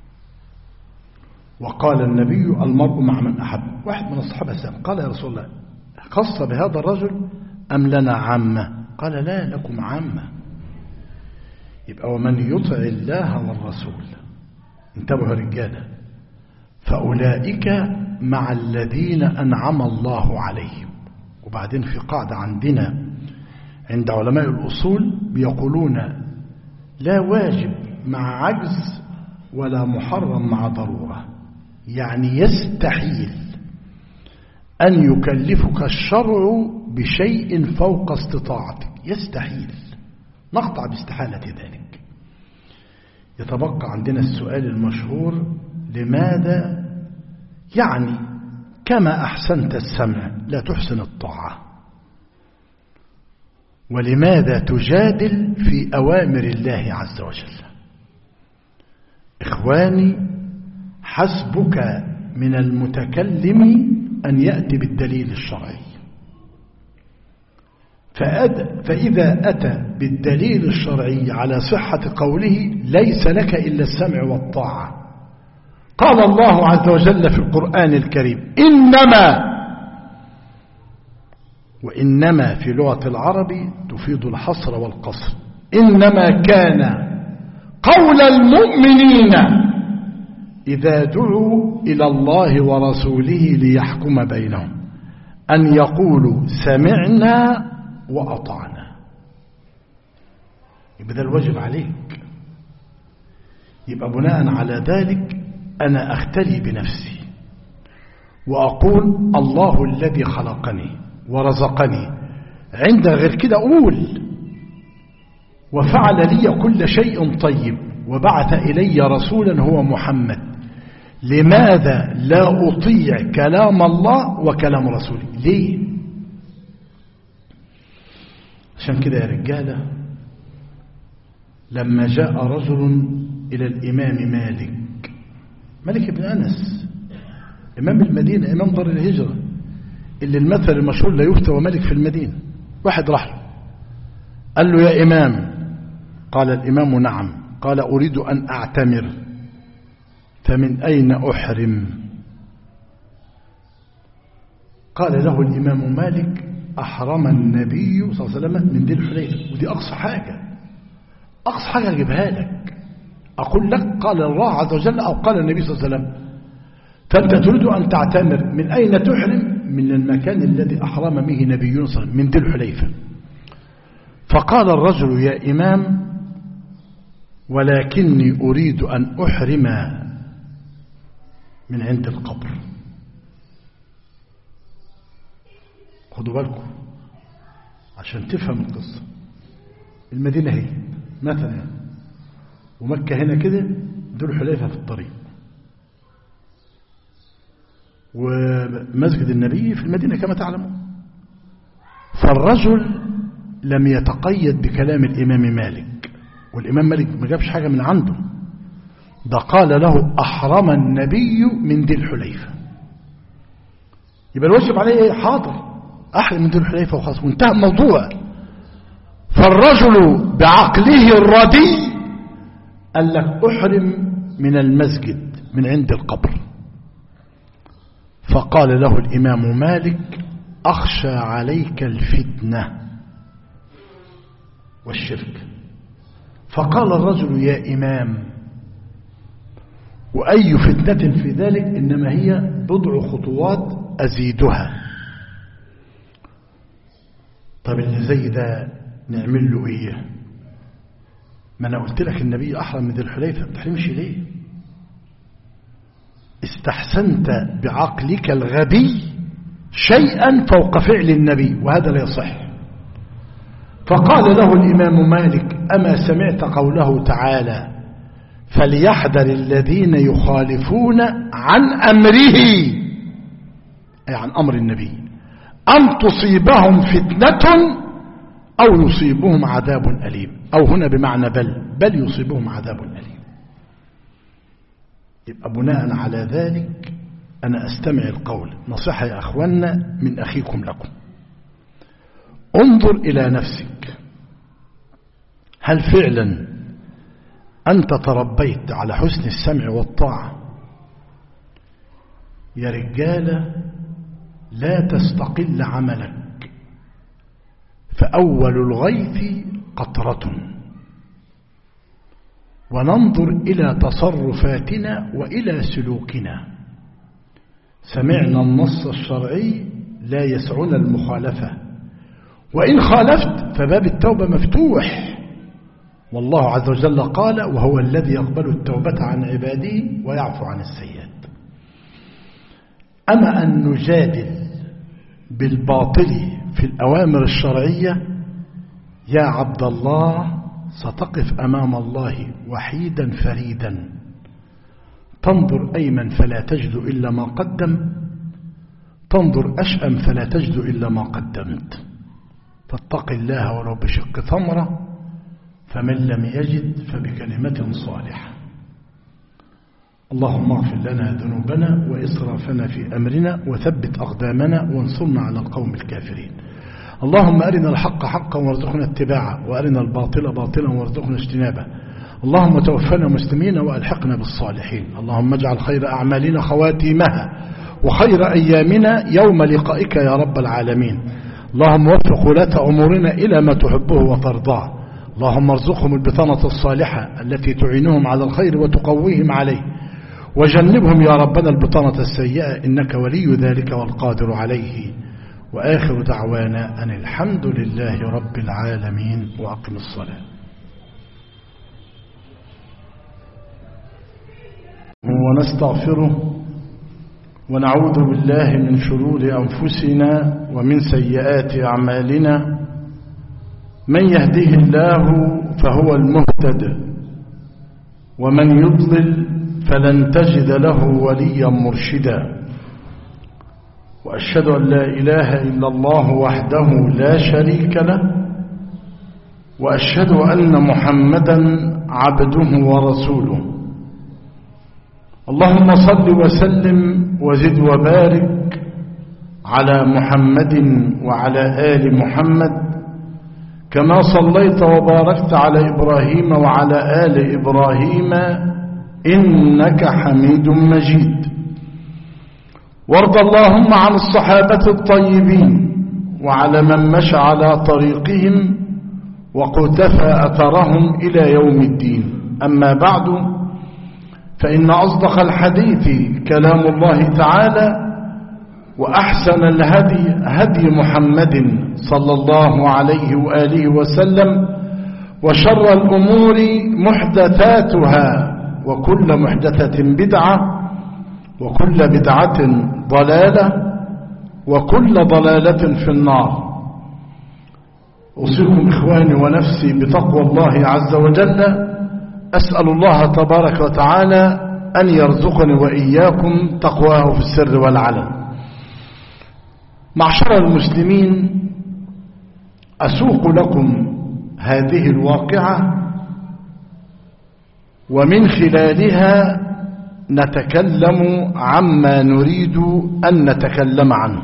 وقال النبي: المرء مع من أحب. واحد من الصحابة سأل قال: يا رسول الله، خص بهذا الرجل أم لنا عامة؟ قال: لا، لكم عامة. يبقى ومن يطع الله والرسول، انتبهوا رجاله، فأولئك مع الذين أنعم الله عليهم. وبعدين في قاعدة عندنا عند علماء الأصول بيقولون لا واجب مع عجز ولا محرم مع ضرورة، يعني يستحيل أن يكلفك الشرع بشيء فوق استطاعتك، يستحيل، نقطع باستحالة ذلك. يتبقى عندنا السؤال المشهور: لماذا يعني كما أحسنت السمع لا تحسن الطاعة؟ ولماذا تجادل في أوامر الله عز وجل؟ إخواني، حسبك من المتكلم أن يأتي بالدليل الشرعي، فإذا أتى بالدليل الشرعي على صحة قوله ليس لك إلا السمع والطاعة. قال الله عز وجل في القرآن الكريم: إنما، وإنما في لغة العرب تفيد الحصر والقصر، إنما كان قول المؤمنين إذا دعوا إلى الله ورسوله ليحكم بينهم أن يقولوا سمعنا وأطعنا. يبقى ده الواجب عليك. يبقى بناء على ذلك أنا أختلي بنفسي وأقول الله الذي خلقني ورزقني، عند غير كده أقول وفعل لي كل شيء طيب وبعث إلي رسولا هو محمد، لماذا لا أطيع كلام الله وكلام رسوله؟ ليه؟ عشان كده يا رجالة، لما جاء رجل إلى الإمام مالك بن أنس، إمام المدينة، إمام دار الهجرة، اللي المثل المشهور لا يفتى وملك في المدينة، واحد راح له قال له: يا إمام. قال الإمام: نعم. قال: أريد أن أعتمر، فمن أين أحرم؟ قال له الإمام مالك: أحرم النبي صلى الله عليه وسلم من ذي الحليفة. ودي أقصى حاجة، أقصى حاجة أجيبها لك، أقول لك قال الله عز وجل أو قال النبي صلى الله عليه وسلم، فأنت تريد أن تعتمر، من أين تحرم؟ من المكان الذي أحرم به نبينا صلى الله عليه وسلم، من ذي الحليفة. فقال الرجل: يا إمام، ولكني أريد أن أحرم من عند القبر. خدوا بالكم عشان تفهم القصة. المدينة هي مثلا، ومكة هنا كده، ذو الحليفة في الطريق، ومسجد النبي في المدينة كما تعلمون. فالرجل لم يتقيد بكلام الإمام مالك، والإمام مالك ما جابش حاجة من عنده، ده قال له: أحرم النبي من ذي الحليفة. يبقى الواجب عليه حاضر، أحرم من ذي الحليفة وخلاص، وانتهى الموضوع. فالرجل بعقله الردي قال لك: أحرم من المسجد من عند القبر. فقال له الإمام مالك: أخشى عليك الفتنة والشرك. فقال الرجل: يا إمام، وأي فتنة في ذلك؟ إنما هي بضع خطوات أزيدها. طب اللي زي ده نعمل له إيه؟ ما أنا قلت لك النبي أحرم من ذي الحليفة، ما تحرمش ليه؟ استحسنت بعقلك الغبي شيئا فوق فعل النبي، وهذا لا يصح. فقال له الإمام مالك: أما سمعت قوله تعالى: فليحذر الذين يخالفون عن أمره، أي عن أمر النبي، أن تصيبهم فتنة أو يصيبهم عذاب أليم، أو هنا بمعنى بل يصيبهم عذاب أليم. يبقى بناء على ذلك أنا أستمع القول. نصيحة يا أخوانا من أخيكم لكم: انظر إلى نفسك، هل فعلا أنت تربيت على حسن السمع والطاعة؟ يا رجالة، لا تستقل عملك، فأول الغيث قطرة. وننظر إلى تصرفاتنا وإلى سلوكنا. سمعنا النص الشرعي لا يسعنا المخالفة، وإن خالفت فباب التوبة مفتوح، والله عز وجل قال: وهو الذي يقبل التوبة عن عباده ويعفو عن السيئات. أما أن نجادل بالباطل في الأوامر الشرعية، يا عبد الله ستقف أمام الله وحيدا فريدا، تنظر أيمن فلا تجد إلا ما قدم، تنظر أشأم فلا تجد إلا ما قدمت. فاتق الله ولو بشق ثمرة، فمن لم يجد فبكلمة صالحة. اللهم اغفر لنا ذنوبنا وإسرافنا في أمرنا وثبت أقدامنا وانصرنا على القوم الكافرين. اللهم أرنا الحق حقا وارزقنا اتباعه، وأرنا الباطل باطلا وارزقنا اجتنابه. اللهم توفنا مسلمين وألحقنا بالصالحين. اللهم اجعل خير أعمالنا خواتيمها، وخير أيامنا يوم لقائك يا رب العالمين. اللهم وفق ولاة أمورنا إلى ما تحبه وترضاه. اللهم ارزقهم البطانة الصالحة التي تعينهم على الخير وتقويهم عليه، وجنبهم يا ربنا البطانة السيئة، إنك ولي ذلك والقادر عليه. وآخر دعوانا أن الحمد لله رب العالمين، وأقم الصلاة. ونستغفره ونعوذ بالله من شرور أنفسنا ومن سيئات أعمالنا. من يهده الله فهو المهتد، ومن يضلل فلن تجد له وليا مرشدا. وأشهد أن لا إله إلا الله وحده لا شريك له، وأشهد أن محمدا عبده ورسوله. اللهم صل وسلم وزد وبارك على محمد وعلى آل محمد، كما صليت وباركت على إبراهيم وعلى آل إبراهيم إنك حميد مجيد. وارض اللهم عن الصحابة الطيبين وعلى من مشى على طريقهم وقتفى أثرهم إلى يوم الدين. أما بعد، فإن أصدق الحديث كلام الله تعالى، وأحسن الهدي هدي محمد صلى الله عليه وآله وسلم، وشر الأمور محدثاتها، وكل محدثة بدعة، وكل بدعة ضلالة، وكل ضلالة في النار. أوصيكم إخواني ونفسي بتقوى الله عز وجل. أسأل الله تبارك وتعالى أن يرزقني وإياكم تقواه في السر والعلن. معشر المسلمين، أسوق لكم هذه الواقعة، ومن خلالها نتكلم عما نريد أن نتكلم عنه.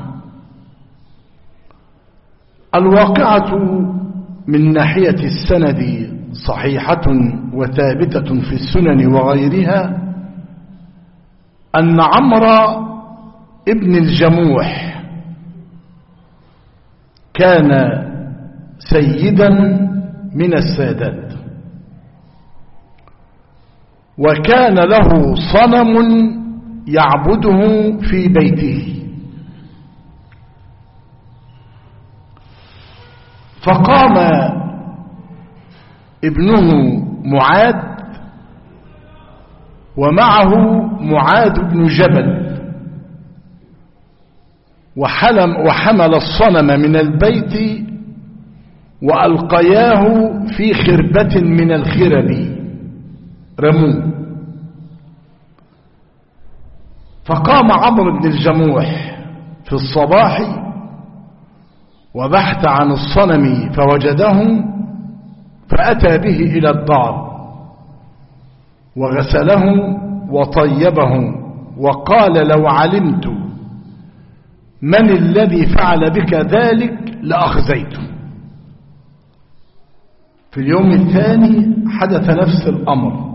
الواقعة من ناحية السند صحيحة وثابتة في السنن وغيرها، أن عمرو ابن الجموح كان سيدا من السادات، وكان له صنم يعبده في بيته. فقام ابنه معاذ ومعه معاذ بن جبل، وحمل الصنم من البيت وألقياه في خربة من الخرب، رموه. فقام عمرو بن الجموح في الصباح وبحث عن الصنم فوجده، فأتى به إلى الدار وغسله وطيبه، وقال: لو علمت من الذي فعل بك ذلك لأخزيته. في اليوم الثاني حدث نفس الأمر.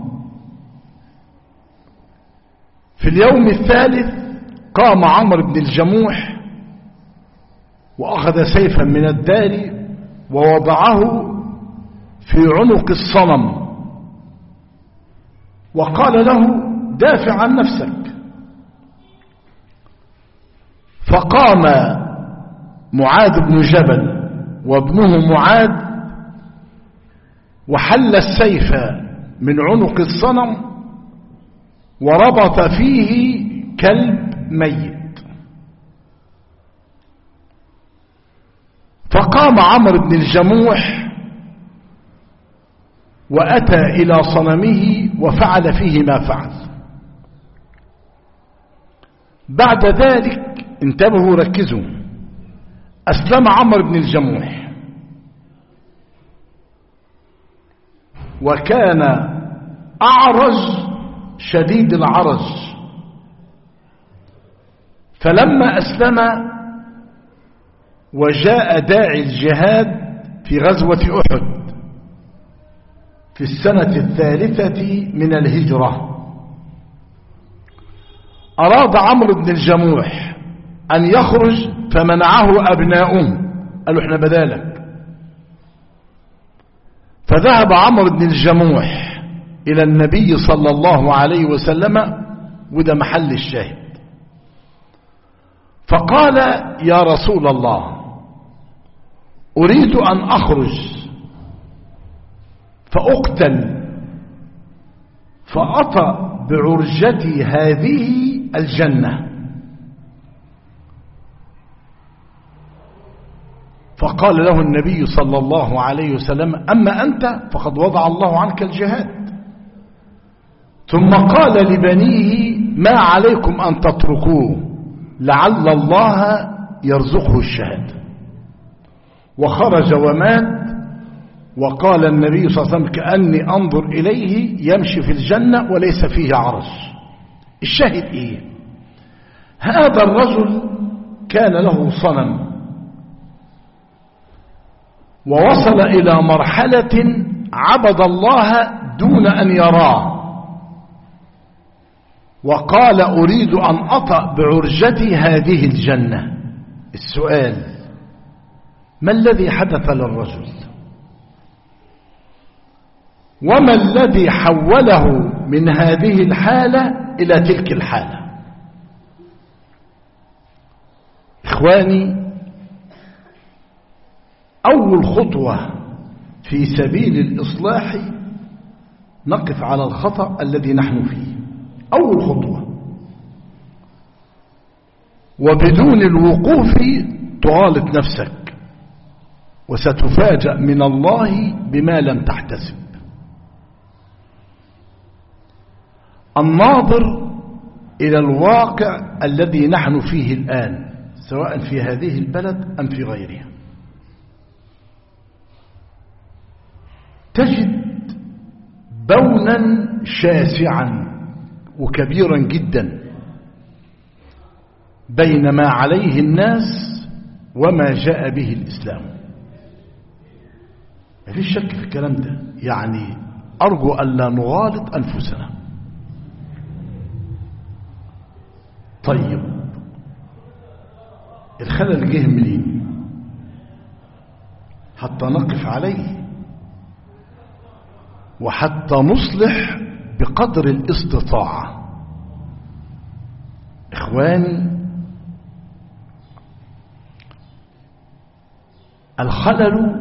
في اليوم الثالث قام عمرو بن الجموح وأخذ سيفا من الدار ووضعه في عنق الصنم، وقال له دافع عن نفسك. فقام معاذ بن جبل وابنه معاذ وحل السيف من عنق الصنم وربط فيه كلب ميت. فقام عمرو بن الجموح وأتى إلى صنمه وفعل فيه ما فعل. بعد ذلك انتبهوا ركزوا، أسلم عمرو بن الجموح وكان أعرج شديد العرج. فلما أسلم وجاء داعي الجهاد في غزوة أحد في السنة 3 من الهجرة، أراد عمرو بن الجموح أن يخرج فمنعه أبناؤه، قالوا احنا بدالك. فذهب عمرو بن الجموح إلى النبي صلى الله عليه وسلم، وده محل الشاهد، فقال يا رسول الله أريد أن أخرج فأقتل فأطأ بعرجتي هذه الجنة. فقال له النبي صلى الله عليه وسلم أما أنت فقد وضع الله عنك الجهاد. ثم قال لبنيه ما عليكم أن تتركوه لعل الله يرزقه الشهادة. وخرج ومات. وقال النبي صلى الله عليه وسلم كأني أنظر إليه يمشي في الجنة وليس فيه عرج. الشاهد إيه؟ هذا الرجل كان له صنم ووصل إلى مرحلة عبد الله دون أن يراه، وقال أريد أن أطأ بعرجتي هذه الجنة. السؤال ما الذي حدث للرجل؟ وما الذي حوله من هذه الحالة إلى تلك الحالة؟ إخواني، أول خطوة في سبيل الإصلاح نقف على الخطأ الذي نحن فيه، أول خطوة، وبدون الوقوف تغالط نفسك وستفاجأ من الله بما لم تحتسب. الناظر إلى الواقع الذي نحن فيه الآن سواء في هذه البلد أم في غيرها، تجد بونا شاسعا وكبيرا جدا بين ما عليه الناس وما جاء به الإسلام. ما فيش شك في الكلام ده، يعني أرجو أن لا نغالط أنفسنا. طيب الخلل جه منين حتى نقف عليه وحتى نصلح بقدر الاستطاعة؟ إخواني، الخلل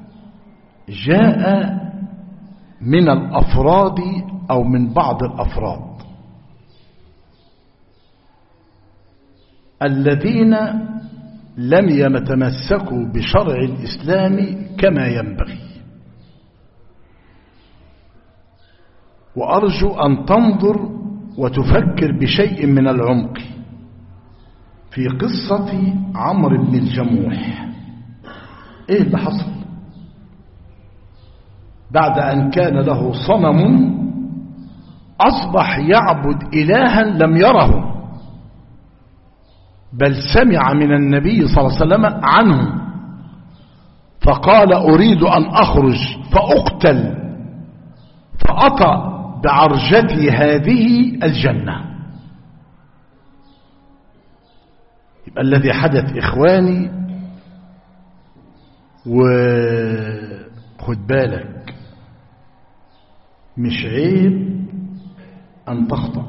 جاء من الأفراد أو من بعض الأفراد الذين لم يتمسكوا بشرع الإسلام كما ينبغي. وأرجو أن تنظر وتفكر بشيء من العمق في قصة عمرو بن الجموح. إيه اللي حصل بعد أن كان له صنم أصبح يعبد إلها لم يره، بل سمع من النبي صلى الله عليه وسلم عنه، فقال أريد أن أخرج فأقتل فأطأ بعرجتي هذه الجنة. يبقى الذي حدث إخواني، وخد بالك مش عيب أن تخطأ،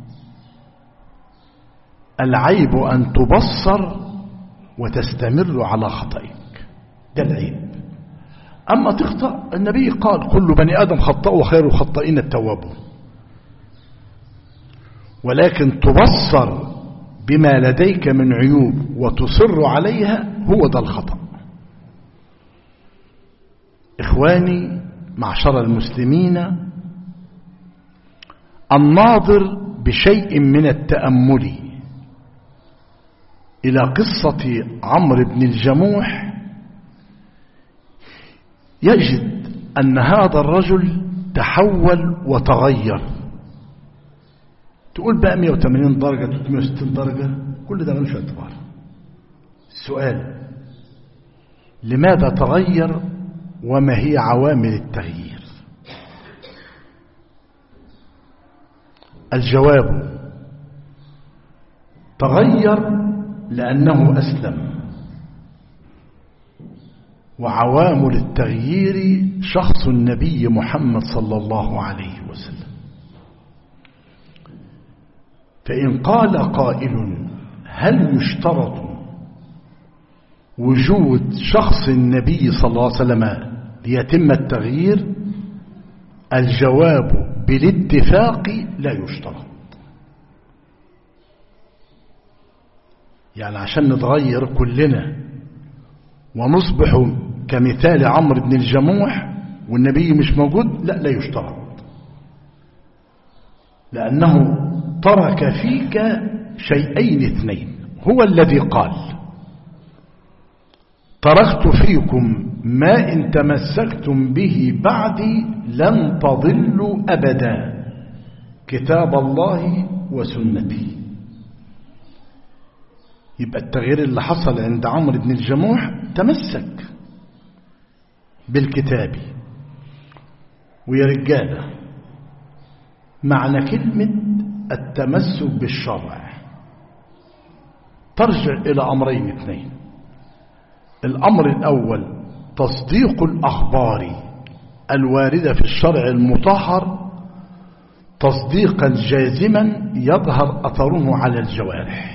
العيب أن تبصر وتستمر على خطئك، ده العيب. أما تخطأ، النبي قال كل بني آدم خطأ وخير الخطائين التوابون، ولكن تبصر بما لديك من عيوب وتصر عليها، هو ده الخطأ. إخواني معشر المسلمين، الناظر بشيء من التأمل إلى قصة عمرو بن الجموح يجد أن هذا الرجل تحول وتغير. تقول بقى 180 درجة 360 درجة، كل ده ملوش اعتبار. السؤال: لماذا تغير وما هي عوامل التغيير؟ الجواب: تغير لأنه أسلم، وعوامل التغيير شخص النبي محمد صلى الله عليه وسلم. فإن قال قائل: هل يشترط وجود شخص النبي صلى الله عليه وسلم ليتم التغيير؟ الجواب بالاتفاق: لا يشترط. يعني عشان نتغير كلنا ونصبح كمثال عمرو بن الجموح والنبي مش موجود، لا يشترط، لأنه ترك فيك شيئين اثنين. هو الذي قال: تركت فيكم ما إن تمسكتم به بعدي لن تضلوا أبدا، كتاب الله وسنتي. يبقى التغيير اللي حصل عند عمرو بن الجموح تمسك بالكتاب. ويا رجالة، معنى كلمة التمسك بالشرع ترجع إلى أمرين اثنين. الأمر الأول: تصديق الأخبار الواردة في الشرع المطهر تصديقا جازما يظهر أثره على الجوارح.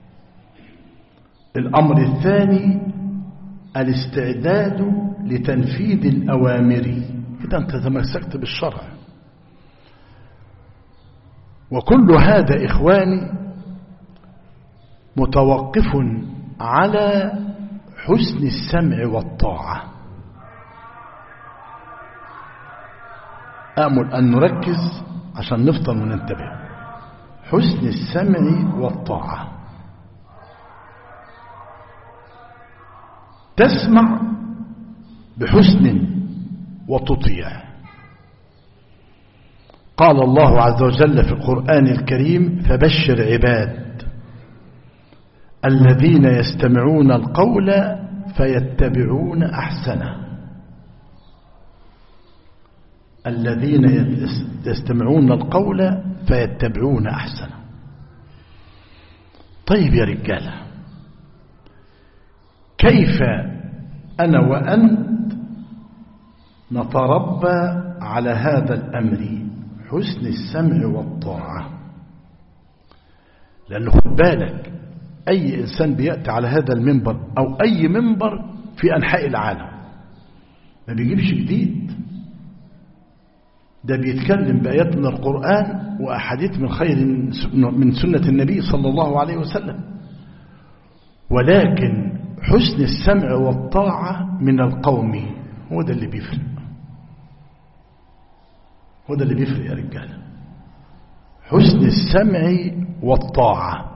الأمر الثاني: الاستعداد لتنفيذ الأوامر. إذا أنت تمسكت بالشرع. وكل هذا إخواني متوقف على حسن السمع والطاعة. آمل أن نركز عشان نفضل وننتبه. حسن السمع والطاعة. تسمع بحسن وتطيع. قال الله عز وجل في القرآن الكريم: فبشر عباد الذين يستمعون القول فيتبعون أحسنه. الذين يستمعون القول فيتبعون أحسنه. طيب يا رجالة، كيف أنا وأنت نتربى على هذا الأمر، حسن السمع والطاعة؟ لأنه خد بالك، أي إنسان بيأتي على هذا المنبر أو أي منبر في أنحاء العالم ما بيجيبش جديد، ده بيتكلم بآيات من القرآن وأحاديث من خير من سنة النبي صلى الله عليه وسلم. ولكن حسن السمع والطاعة من القوم هو ده اللي بيفرق. هو ده اللي بيفرق يا رجال، حسن السمع والطاعة.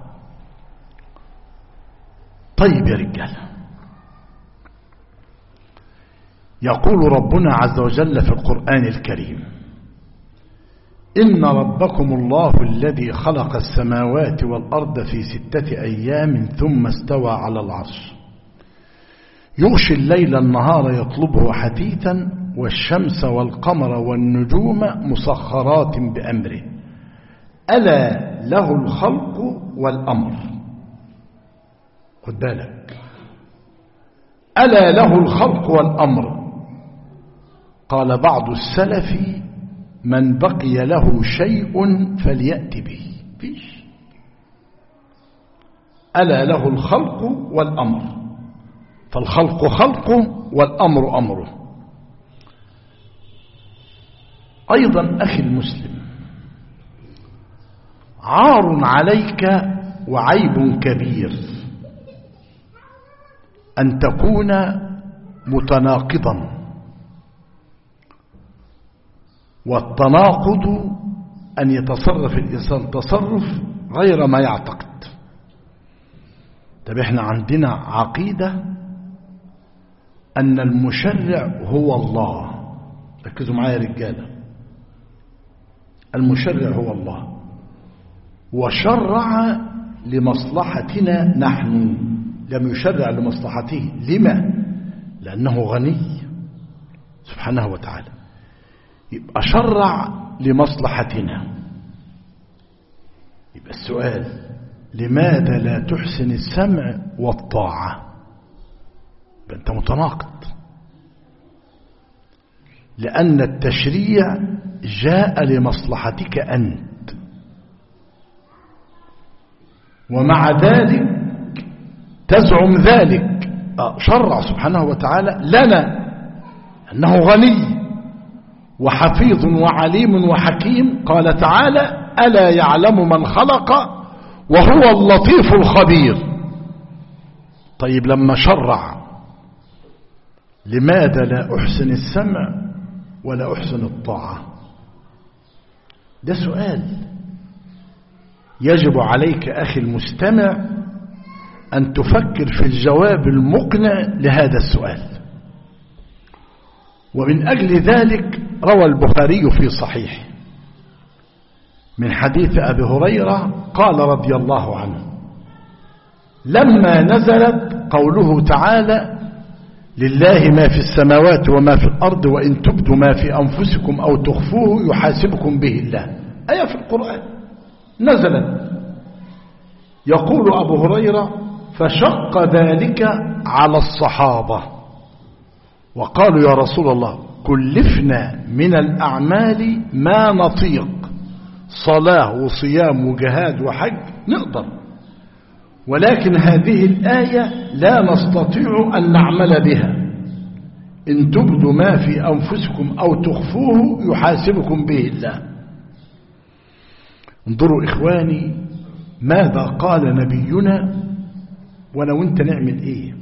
طيب يا رجال، يقول ربنا عز وجل في القرآن الكريم: إن ربكم الله الذي خلق السماوات والأرض في 6 أيام ثم استوى على العرش يغشي الليل النهار يطلبه حثيثا والشمس والقمر والنجوم مسخرات بأمره ألا له الخلق والأمر. خد بالك، ألا له الخلق والأمر. قال بعض السلف: من بقي له شيء فليأت به. فيش. ألا له الخلق والأمر، فالخلق خلقه والأمر أمره. أيضا أخي المسلم، عار عليك وعيب كبير أن تكون متناقضا، والتناقض أن يتصرف الإنسان تصرف غير ما يعتقد. طب احنا عندنا عقيدة أن المشرع هو الله. ركزوا معايا يا رجالة، المشرع هو الله، وشرع لمصلحتنا نحن، لم يشرع لمصلحته. لما؟ لأنه غني سبحانه وتعالى، يبقى شرع لمصلحتنا. يبقى السؤال: لماذا لا تحسن السمع والطاعة؟ يبقى أنت متناقض، لأن التشريع جاء لمصلحتك أنت، ومع ذلك تزعم ذلك. شرع سبحانه وتعالى لنا أنه غني وحفيظ وعليم وحكيم. قال تعالى: ألا يعلم من خلق وهو اللطيف الخبير. طيب لما شرع، لماذا لا أحسن السمع ولا أحسن الطاعة؟ ده سؤال يجب عليك أخي المستمع أن تفكر في الجواب المقنع لهذا السؤال. ومن أجل ذلك روى البخاري في صحيح من حديث أبي هريرة قال رضي الله عنه: لما نزلت قوله تعالى: لله ما في السماوات وما في الأرض وإن تبدوا ما في أنفسكم أو تخفوه يحاسبكم به الله، آية في القرآن نزلت. يقول أبو هريرة: فشق ذلك على الصحابة وقالوا: يا رسول الله، كلفنا من الأعمال ما نطيق، صلاة وصيام وجهاد وحج نقدر، ولكن هذه الآية لا نستطيع أن نعمل بها. إن تبدوا ما في أنفسكم أو تخفوه يحاسبكم به الله. انظروا إخواني ماذا قال نبينا ولو أنت نعمل إيه.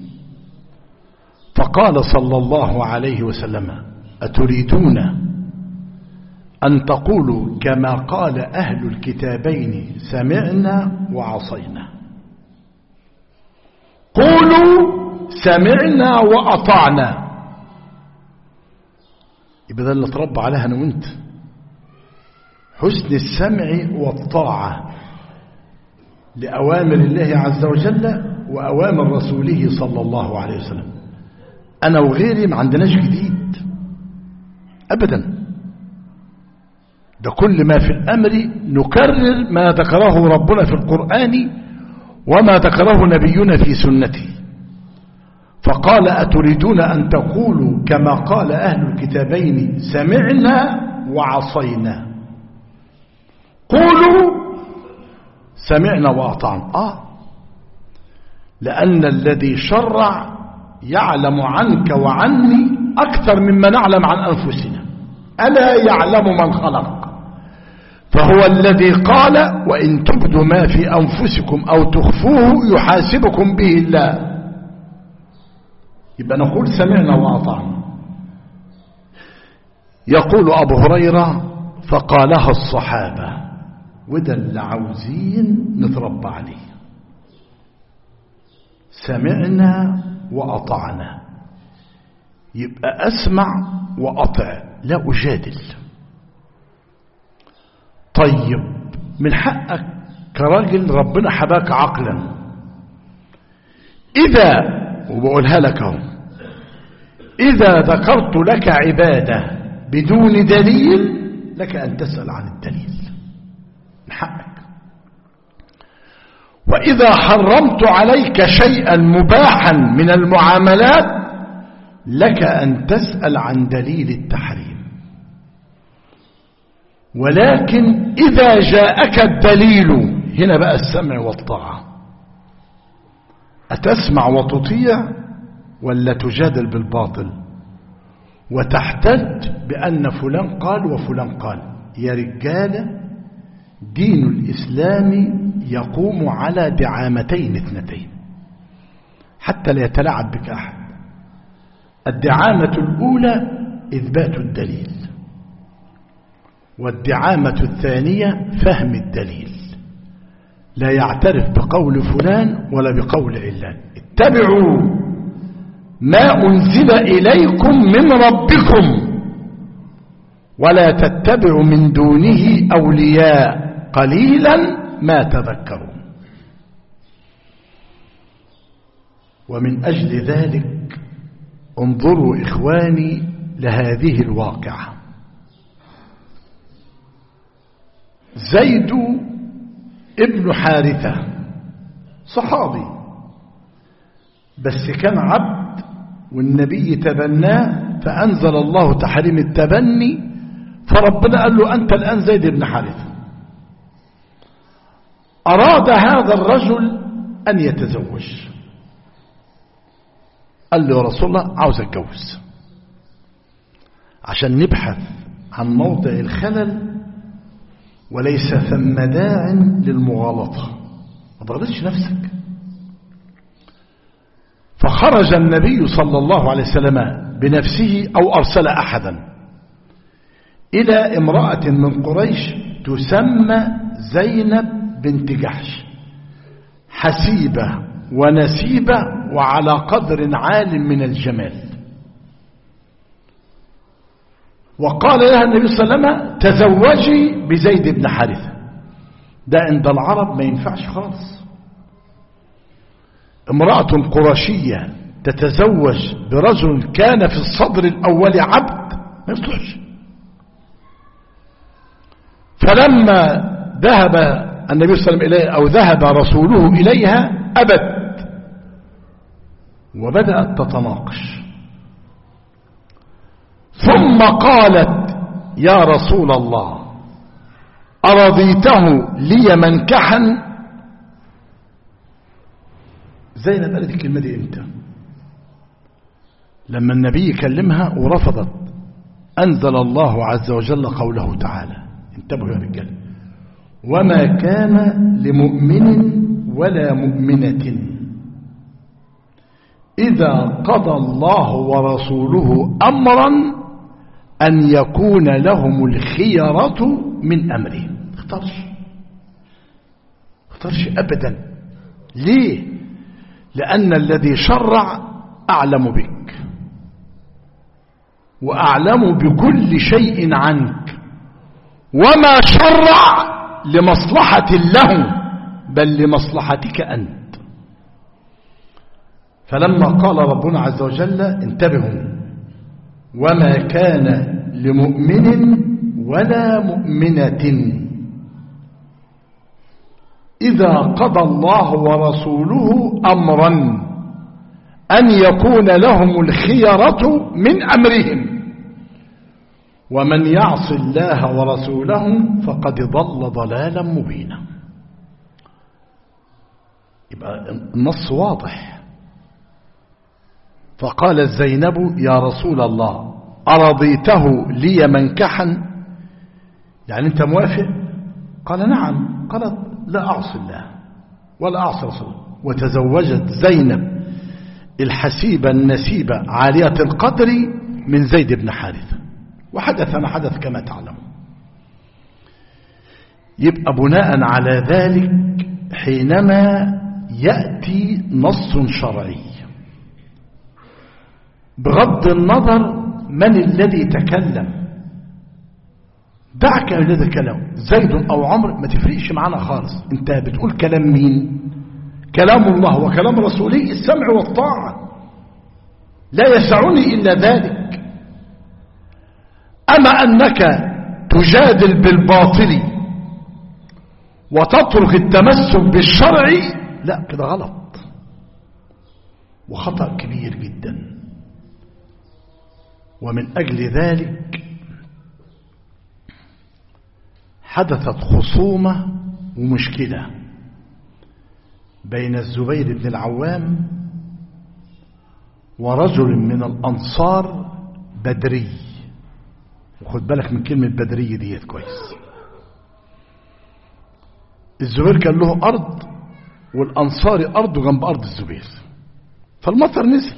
فقال صلى الله عليه وسلم: أتريدون أن تقولوا كما قال أهل الكتابين سمعنا وعصينا؟ قولوا سمعنا وأطعنا. يبقى ده اللي تربى عليها أنا وأنت، حسن السمع والطاعة لأوامر الله عز وجل وأوامر رسوله صلى الله عليه وسلم. أنا وغيري ما عندناش جديد أبدا، ده كل ما في الأمر نكرر ما ذكره ربنا في القرآن وما ذكره نبينا في سنته. فقال: أتريدون أن تقولوا كما قال أهل الكتابين سمعنا وعصينا؟ قولوا سمعنا وأطعنا. لأن الذي شرع يعلم عنك وعني أكثر مما نعلم عن أنفسنا. ألا يعلم من خلق، فهو الذي قال: وإن تبدوا ما في أنفسكم أو تخفوه يحاسبكم به الله. يبقى نقول سمعنا وأطعنا. يقول أبو هريرة: فقالها الصحابة، وده اللي عاوزين نتربى عليه، سمعنا وأطعنا. يبقى أسمع وأطع، لا أجادل. طيب من حقك كراجل ربنا حباك عقلا، إذا، وبقولها لك اهو، إذا ذكرت لك عبادة بدون دليل لك أن تسأل عن الدليل، من حقك. وإذا حرمت عليك شيئا مباحا من المعاملات لك أن تسأل عن دليل التحريم. ولكن إذا جاءك الدليل، هنا بقى السمع والطاعة، أتسمع وتطيع ولا تجادل بالباطل وتحتج بأن فلان قال وفلان قال؟ يا رجال، دين الإسلام يقوم على دعامتين اثنتين حتى لا يتلاعب بك أحد. الدعامة الأولى إثبات الدليل، والدعامة الثانية فهم الدليل، لا يعترف بقول فلان ولا بقول علان. اتبعوا ما أنزل إليكم من ربكم ولا تتبعوا من دونه أولياء قليلا ما تذكرون. ومن أجل ذلك انظروا إخواني لهذه الواقعة. زيد ابن حارثة صحابي، بس كان عبد والنبي تبناه فأنزل الله تحريم التبني، فربنا قال له أنت الآن زيد بن حارثة. أراد هذا الرجل أن يتزوج، قال له يا رسول الله عاوز أتجوز، عشان نبحث عن موضع الخلل وليس ثم داع للمغالطة، ما تغلطش نفسك. فخرج النبي صلى الله عليه وسلم بنفسه أو أرسل أحدا إلى امرأة من قريش تسمى زينب بنت جحش، حسيبة ونسيبة وعلى قدر عال من الجمال. وقال لها النبي صلى الله عليه وسلم تزوجي بزيد بن حارثة. ده عند العرب ما ينفعش خالص، امرأة قرشية تتزوج برجل كان في الصدر الأول عبد، ما يصلحش. فلما ذهب النبي صلى الله عليه وسلم إليه أو ذهب رسوله إليها أبت، وبدأت تتناقش، ثم قالت يا رسول الله أرضيته لي منكحا؟ زينب قالت الكلمة دي امتى؟ لما النبي يكلمها ورفضت، أنزل الله عز وجل قوله تعالى، انتبهوا يا رجال، وما كان لمؤمن ولا مؤمنة إذا قضى الله ورسوله أمرا أن يكون لهم الخيرة من أمرهم. اختارش أبدا. ليه؟ لأن الذي شرع أعلم بك وأعلم بكل شيء عنك، وما شرع لمصلحة له بل لمصلحتك أنت. فلما قال ربنا عز وجل انتبهوا وما كان لمؤمن ولا مؤمنة إذا قضى الله ورسوله أمرا أن يكون لهم الخيرة من أمرهم ومن يعص الله ورسوله فقد ضل ضلالا مبينا. يبقى النص واضح. فقال زينب يا رسول الله أرضيته لي منكحا؟ يعني أنت موافق؟ قال نعم. قالت لا أعصي الله ولا أعصي رسوله. وتزوجت زينب الحسيبة النسيبة عالية القدر من زيد بن حارثة، وحدث ما حدث كما تعلم. يبقى بناء على ذلك حينما يأتي نص شرعي بغض النظر من الذي تكلم، دعك من الذي تكلم زيد أو عمرو، ما تفرقش معنا خالص. انت بتقول كلام مين؟ كلام الله وكلام رسوله، السمع والطاعة، لا يسعني إلا ذلك. أما أنك تجادل بالباطل وتترك التمسك بالشرع، لا، كده غلط وخطأ كبير جدا. ومن أجل ذلك حدثت خصومة ومشكلة بين الزبير بن العوام ورجل من الأنصار بدري. وخد بالك من كلمة بدري ديت كويس. الزبير كان له أرض والأنصاري أرضه جنب أرض الزبير، فالمطر نزل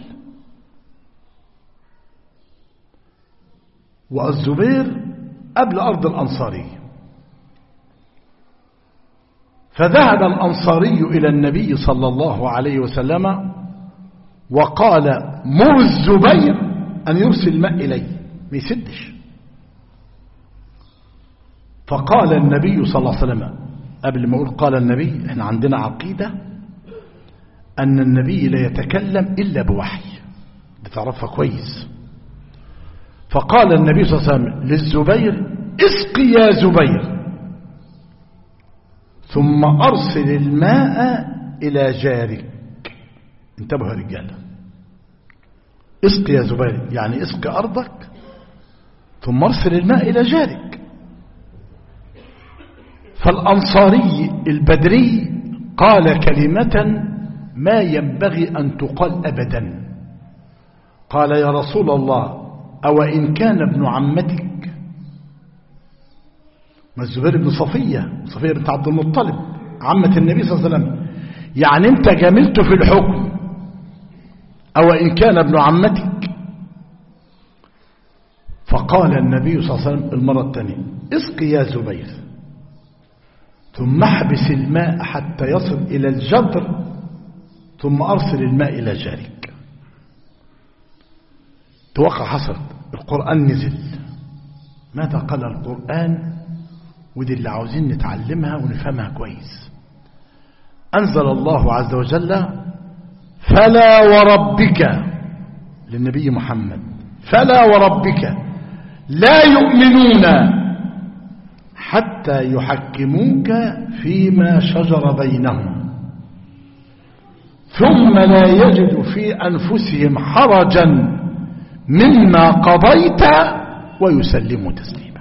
والزبير قبل أرض الأنصاري، فذهب الأنصاري إلى النبي صلى الله عليه وسلم وقال مر الزبير أن يرسل الماء إليه ما يسدش. فقال النبي صلى الله عليه وسلم، قبل ما أقول قال النبي، احنا عندنا عقيدة أن النبي لا يتكلم إلا بوحي، بتعرفها كويس. فقال النبي صلى الله عليه وسلم للزبير اسقي يا زبير ثم أرسل الماء إلى جارك. انتبهوا يا رجاله، اسقي يا زبير يعني اسقي أرضك ثم أرسل الماء إلى جارك. فالأنصاري البدري قال كلمة ما ينبغي أن تقال أبدا. قال يا رسول الله أو إن كان ابن عمتك، ما الزبير بن صفية بنت عبد المطلب عمة النبي صلى الله عليه وسلم، يعني انت جاملته في الحكم، أو إن كان ابن عمتك. فقال النبي صلى الله عليه وسلم المرة الثانية اسقي يا زبير ثم احبس الماء حتى يصل إلى الجدر ثم أرسل الماء إلى جارك. توقع حصل القرآن نزل. ماذا قال القرآن؟ ودي اللي عاوزين نتعلمها ونفهمها كويس. أنزل الله عز وجل فلا وربك للنبي محمد، فلا وربك لا يؤمنون حتى يحكموك فيما شجر بينهم ثم لا يجد في أنفسهم حرجا مما قضيت ويسلموا تسليما.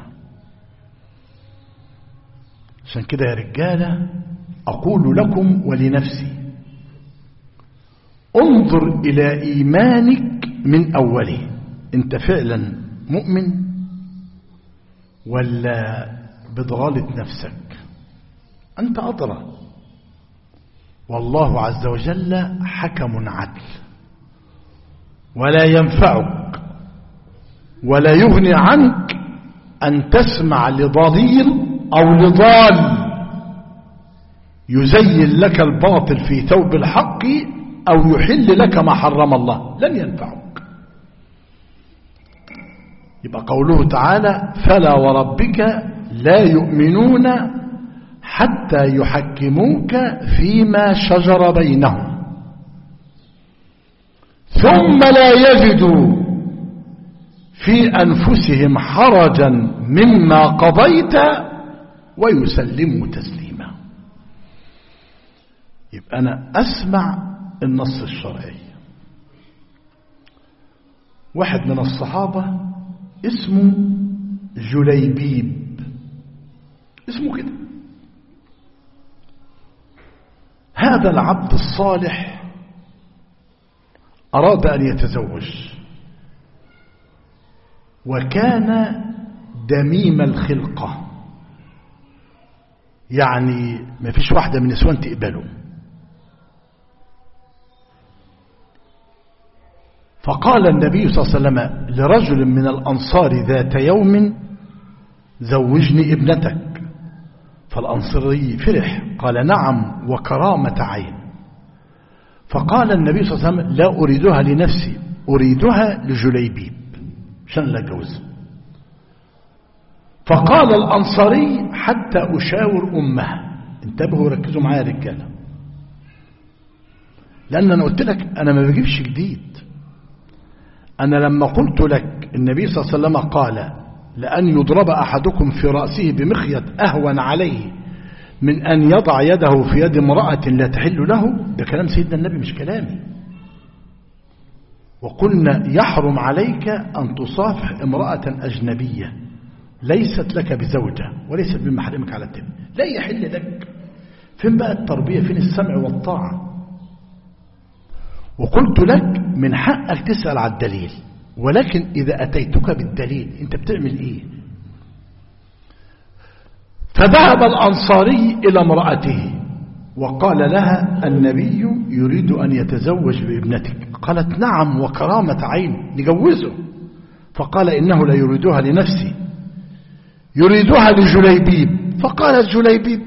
عشان كده يا رجالة أقول لكم ولنفسي انظر إلى إيمانك من أوله، أنت فعلا مؤمن ولا بضغالة نفسك؟ أنت أدرى. والله عز وجل حكم عدل، ولا ينفعك ولا يغني عنك أن تسمع لضليل أو لضال يزين لك الباطل في ثوب الحق أو يحل لك ما حرم الله، لن ينفعك. يبقى قوله تعالى فلا وربك لا يؤمنون حتى يحكموك فيما شجر بينهم ثم لا يجدوا في أنفسهم حرجا مما قضيت ويسلموا تسليما. يبقى أنا أسمع النص الشرعي. واحد من الصحابة اسمه جليبيب، اسمه كده. هذا العبد الصالح أراد أن يتزوج، وكان دميم الخلقة، يعني ما فيش واحدة من نسوان تقبله. فقال النبي صلى الله عليه وسلم لرجل من الأنصار ذات يوم زوجني ابنتك. فالأنصاري فرح قال نعم وكرامة عين. فقال النبي صلى الله عليه وسلم لا أريدها لنفسي، أريدها لجليبيب عشان لا أتجوزها. فقال الأنصاري حتى أشاور أمها. انتبهوا وركزوا معايا يا رجاله، لأن أنا قلت لك أنا ما بجيبش جديد. أنا لما قلت لك النبي صلى الله عليه وسلم قال لأن يضرب أحدكم في رأسه بمخيط أهون عليه من أن يضع يده في يد امرأة لا تحل له، ده كلام سيدنا النبي مش كلامي. وقلنا يحرم عليك أن تصافح امرأة أجنبية ليست لك بزوجة وليست من محرمك على التاني، لا يحل لك. فين بقى التربية؟ فين السمع والطاعة؟ وقلت لك من حقك تسأل على الدليل، ولكن إذا أتيتك بالدليل أنت بتعمل إيه؟ فذهب الأنصاري إلى امرأته وقال لها النبي يريد أن يتزوج بابنتك. قالت نعم وكرامة عين نجوزه. فقال إنه لا يريدها لنفسي، يريدها لجليبيب. فقالت جليبيب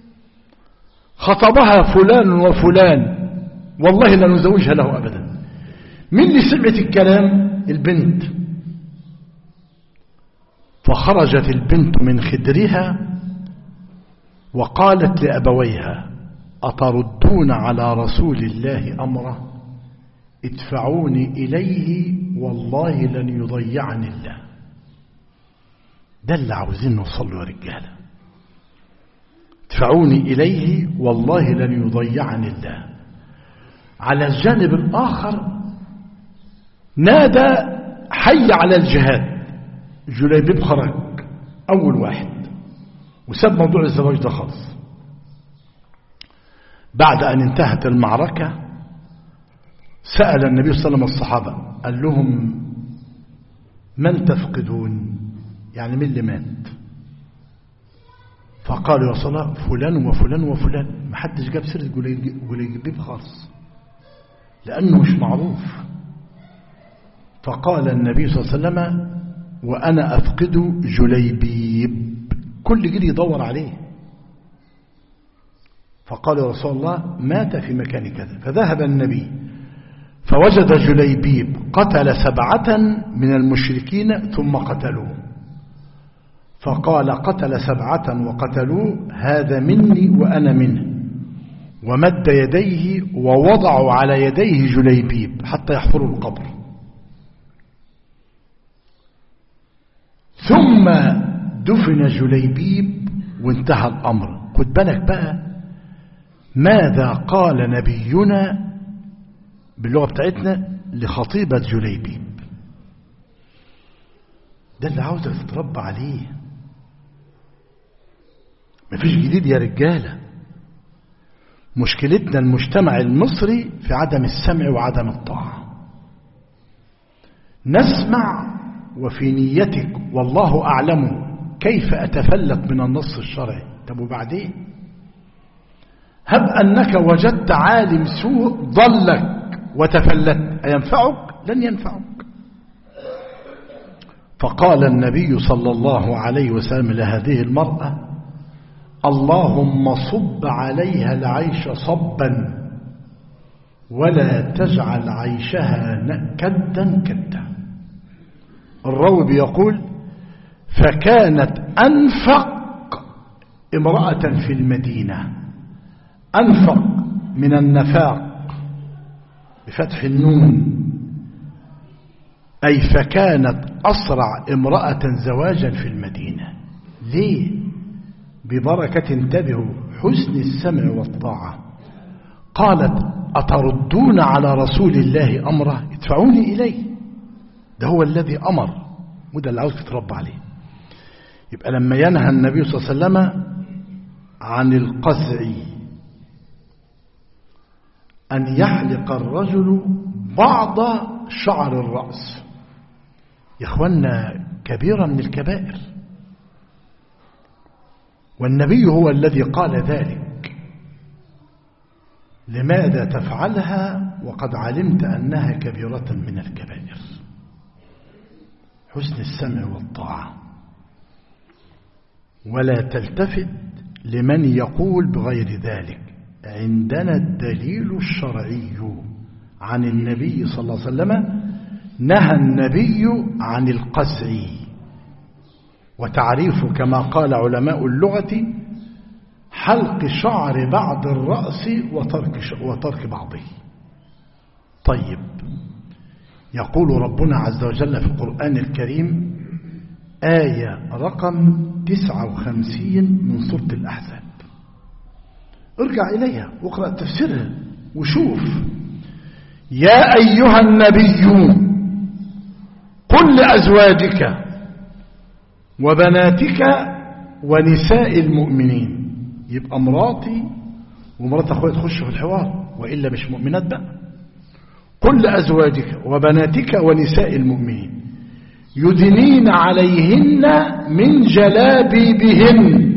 خطبها فلان وفلان والله لا نزوجها له أبدا. من اللي سمعت الكلام؟ البنت. فخرجت البنت من خدرها وقالت لأبويها أتردون على رسول الله أمره؟ ادفعوني إليه والله لن يضيعني الله. ده اللي عاوزين نوصل له يا رجاله. ادفعوني إليه والله لن يضيعني الله. على الجانب الآخر نادى حي على الجهاد. جليبيب خرج أول واحد وساب موضوع الزواج ده خالص. بعد أن انتهت المعركة سأل النبي صلى الله عليه وسلم الصحابة قال لهم من تفقدون؟ يعني من اللي مات؟ فقالوا يا صلاة فلان وفلان وفلان. ما حدش جاب سيرة جليبيب خالص لأنه مش معروف. فقال النبي صلى الله عليه وسلم وأنا أفقد جليبيب. كل جري يدور عليه. فقال يا رسول الله مات في مكان كذا. فذهب النبي فوجد جليبيب قتل 7 من المشركين ثم قتلوه. فقال قتل 7 وقتلوه هذا مني وأنا منه. ومد يديه ووضعوا على يديه جليبيب حتى يحفروا القبر. ثم دفن جليبيب وانتهى الأمر. خد بالك بقى ماذا قال نبينا باللغة بتاعتنا لخطيبة جليبيب. ده اللي عاوزك تتربى عليه. مفيش جديد يا رجالة. مشكلتنا المجتمع المصري في عدم السمع وعدم الطاعة. نسمع وفي نيتك والله أعلم كيف أتفلت من النص الشرعي. طب وبعدين؟ هب أنك وجدت عالم سوء ضلك وتفلت أينفعك؟ لن ينفعك. فقال النبي صلى الله عليه وسلم لهذه المرأة اللهم صب عليها العيش صبا ولا تجعل عيشها كدا كدا. الراوي بيقول فكانت أنفق امرأة في المدينة. أنفق من النفاق بفتح النون، أي فكانت أسرع امرأة زواجا في المدينة. ليه؟ ببركة انتبهوا حسن السمع والطاعة. قالت أتردون على رسول الله أمره؟ ادفعوني إليه. ده هو الذي أمر وده اللي عاوز تتربى عليه. يبقى لما ينهى النبي صلى الله عليه وسلم عن القزع أن يحلق الرجل بعض شعر الرأس، يا إخوانا كبيرة من الكبائر، والنبي هو الذي قال ذلك. لماذا تفعلها وقد علمت أنها كبيرة من الكبائر؟ حسن السمع والطاعة. ولا تلتفت لمن يقول بغير ذلك. عندنا الدليل الشرعي عن النبي صلى الله عليه وسلم. نهى النبي عن القزع، وتعريفه كما قال علماء اللغة حلق شعر بعض الرأس وترك بعضه. طيب، يقول ربنا عز وجل في القرآن الكريم آية رقم 59 من سورة الأحزاب، ارجع إليها واقرأ تفسيرها وشوف: يا أيها النبي قل لأزواجك، وبناتك ونساء المؤمنين. يبقى مراتي ومرات أخويا تخش في الحوار، وإلا مش مؤمنات بقى. كل أزواجك وبناتك ونساء المؤمنين يدنين عليهن من جلابيبهن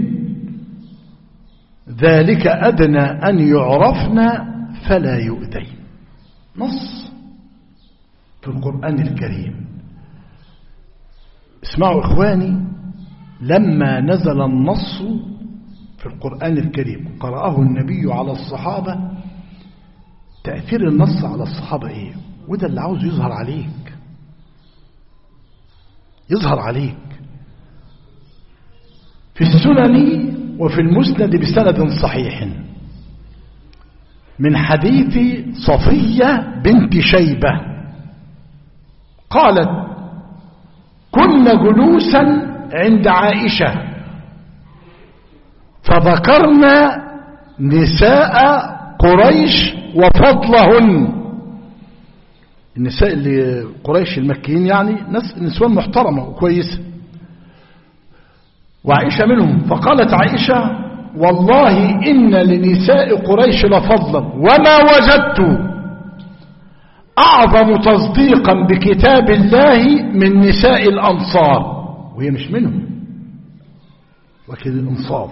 ذلك أدنى أن يعرفن فلا يؤذين. نص في القرآن الكريم. اسمعوا إخواني، لما نزل النص في القرآن الكريم قرأه النبي على الصحابة، تأثير النص على الصحابة إيه؟ وده اللي عاوز يظهر عليك، يظهر عليك. في السنن وفي المسند بسند صحيح من حديث صفية بنت شيبة قالت: كنا جلوسا عند عائشة فذكرنا نساء قريش وفضلهن. النساء اللي قريش المكيين يعني نسوان محترمة وكويسة، وعائشة منهم. فقالت عائشة: والله إن لنساء قريش لفضلا وما وجدت أعظم تصديقا بكتاب الله من نساء الأنصار. وهي مش منهم، وكذا الإنصاف.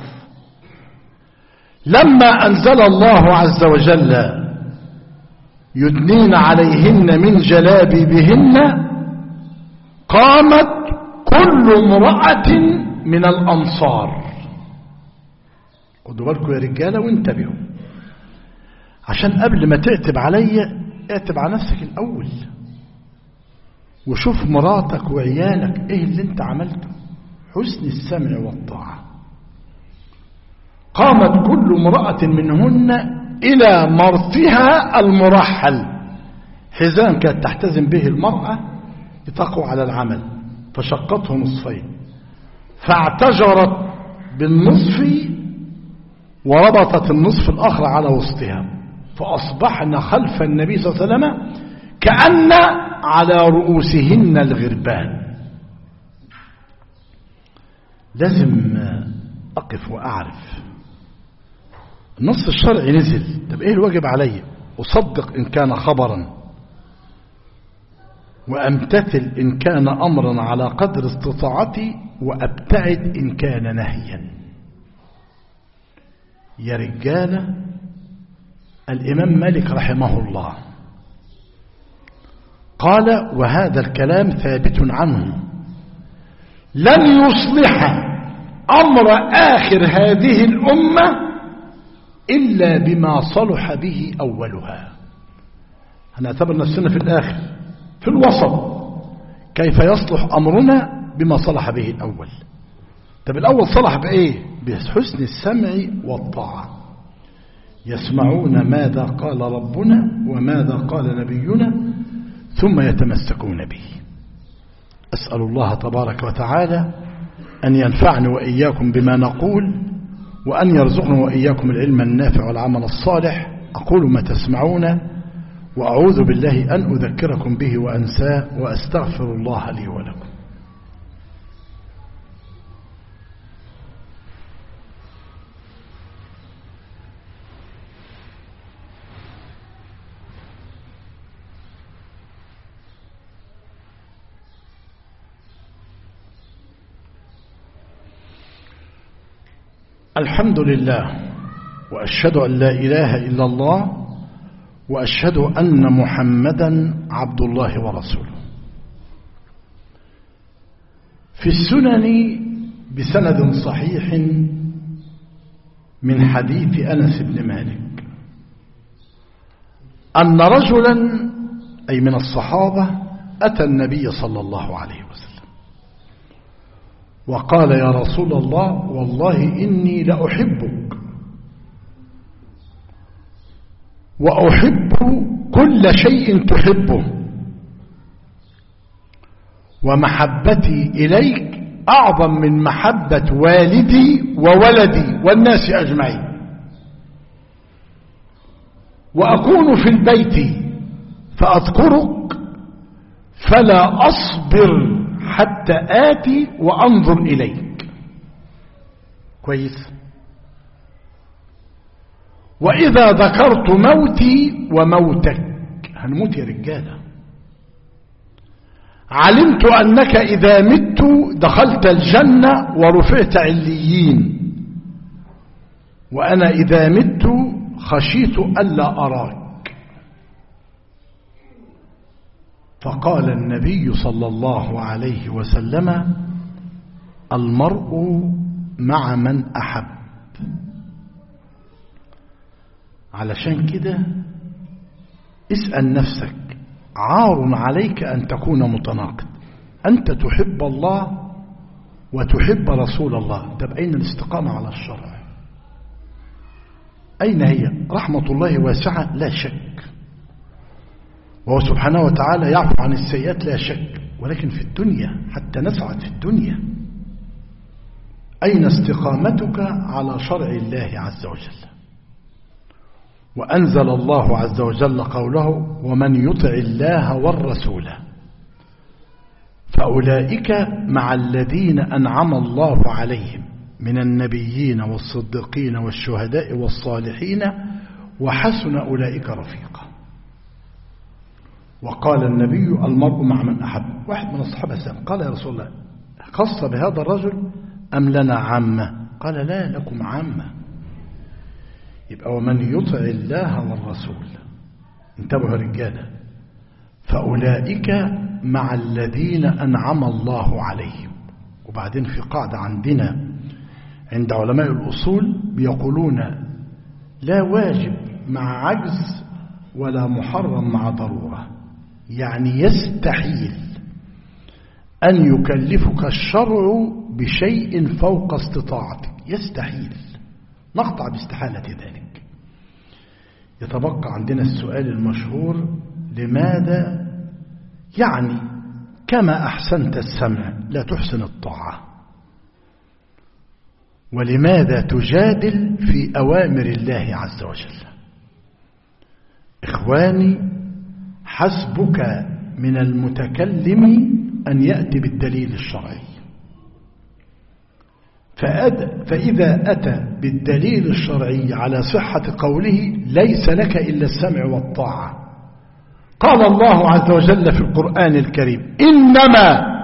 لما أنزل الله عز وجل يدنين عليهن من جلابيبهن قامت كل امرأة من الأنصار. خدوا بالكم يا رجالة وانتبهوا، عشان قبل ما تعتب عليا اعتب على نفسك الأول، وشوف مراتك وعيالك ايه اللي انت عملته. حسن السمع والطاعة. قامت كل امرأة منهن إلى مرثها المرحل. حزام كانت تحتزم به المرأة لتقوى على العمل، فشقته نصفين، فاعتجرت بالنصف وربطت النصف الآخر على وسطها، فأصبحن خلف النبي صلى الله عليه وسلم كأن على رؤوسهن الغربان. لازم أقف وأعرف النص الشرعي نزل، طب إيه الواجب علي؟ أصدق إن كان خبرا، وأمتثل إن كان أمرا على قدر استطاعتي، وأبتعد إن كان نهيا. يا رجالة، الإمام مالك رحمه الله قال، وهذا الكلام ثابت عنه: لن يصلح أمر آخر هذه الأمة إلا بما صلح به أولها. هنعتبر نفسنا في الآخر، في الوسط. كيف يصلح أمرنا؟ بما صلح به الأول. طب الأول صلح بإيه؟ بحسن السمع والطاعة. يسمعون ماذا قال ربنا وماذا قال نبينا ثم يتمسكون به. أسأل الله تبارك وتعالى أن ينفعني وإياكم بما نقول، وأن يرزقنا وإياكم العلم النافع والعمل الصالح. أقول ما تسمعون، وأعوذ بالله أن أذكركم به وأنساه، وأستغفر الله لي ولكم. الحمد لله، وأشهد أن لا إله إلا الله، وأشهد أن محمدا عبد الله ورسوله. في السنن بسند صحيح من حديث أنس بن مالك أن رجلا أي من الصحابة أتى النبي صلى الله عليه وسلم وقال: يا رسول الله، والله إني لأحبك وأحب كل شيء تحبه، ومحبتي إليك أعظم من محبة والدي وولدي والناس أجمعين، وأكون في البيت فأذكرك فلا أصبر حتى آتي وأنظر إليك. كويس. وإذا ذكرت موتي وموتك، هنموت يا رجالة، علمت أنك إذا مت دخلت الجنة ورفعت عليين، وأنا إذا مت خشيت ألا أراك. فقال النبي صلى الله عليه وسلم: المرء مع من أحب. علشان كده اسأل نفسك، عار عليك أن تكون متناقض، أنت تحب الله وتحب رسول الله، طب أين الاستقامة على الشرع؟ أين هي؟ رحمة الله واسعة لا شك، وهو سبحانه وتعالى يعفو عن السيئات لا شك، ولكن في الدنيا حتى نسعد في الدنيا أين استقامتك على شرع الله عز وجل؟ وأنزل الله عز وجل قوله: ومن يطع الله والرسول فأولئك مع الذين أنعم الله عليهم من النبيين والصديقين والشهداء والصالحين وحسن أولئك رفيقا. وقال النبي: المرء مع من أحب. واحد من الصحابة سأل قال: يا رسول الله، خص بهذا الرجل أم لنا عامة؟ قال: لا، لكم عامة. يبقى ومن يطع الله والرسول، انتبهوا يا رجاله، فأولئك مع الذين أنعم الله عليهم. وبعدين في قاعدة عندنا عند علماء الأصول بيقولون: لا واجب مع عجز ولا محرم مع ضرورة. يعني يستحيل أن يكلفك الشرع بشيء فوق استطاعتك، يستحيل، نقطع باستحالة ذلك. يتبقى عندنا السؤال المشهور: لماذا يعني كما أحسنت السمع لا تحسن الطاعة؟ ولماذا تجادل في أوامر الله عز وجل؟ إخواني، حسبك من المتكلم أن يأتي بالدليل الشرعي، فإذا أتى بالدليل الشرعي على صحة قوله ليس لك إلا السمع والطاعة. قال الله عز وجل في القرآن الكريم: إنما،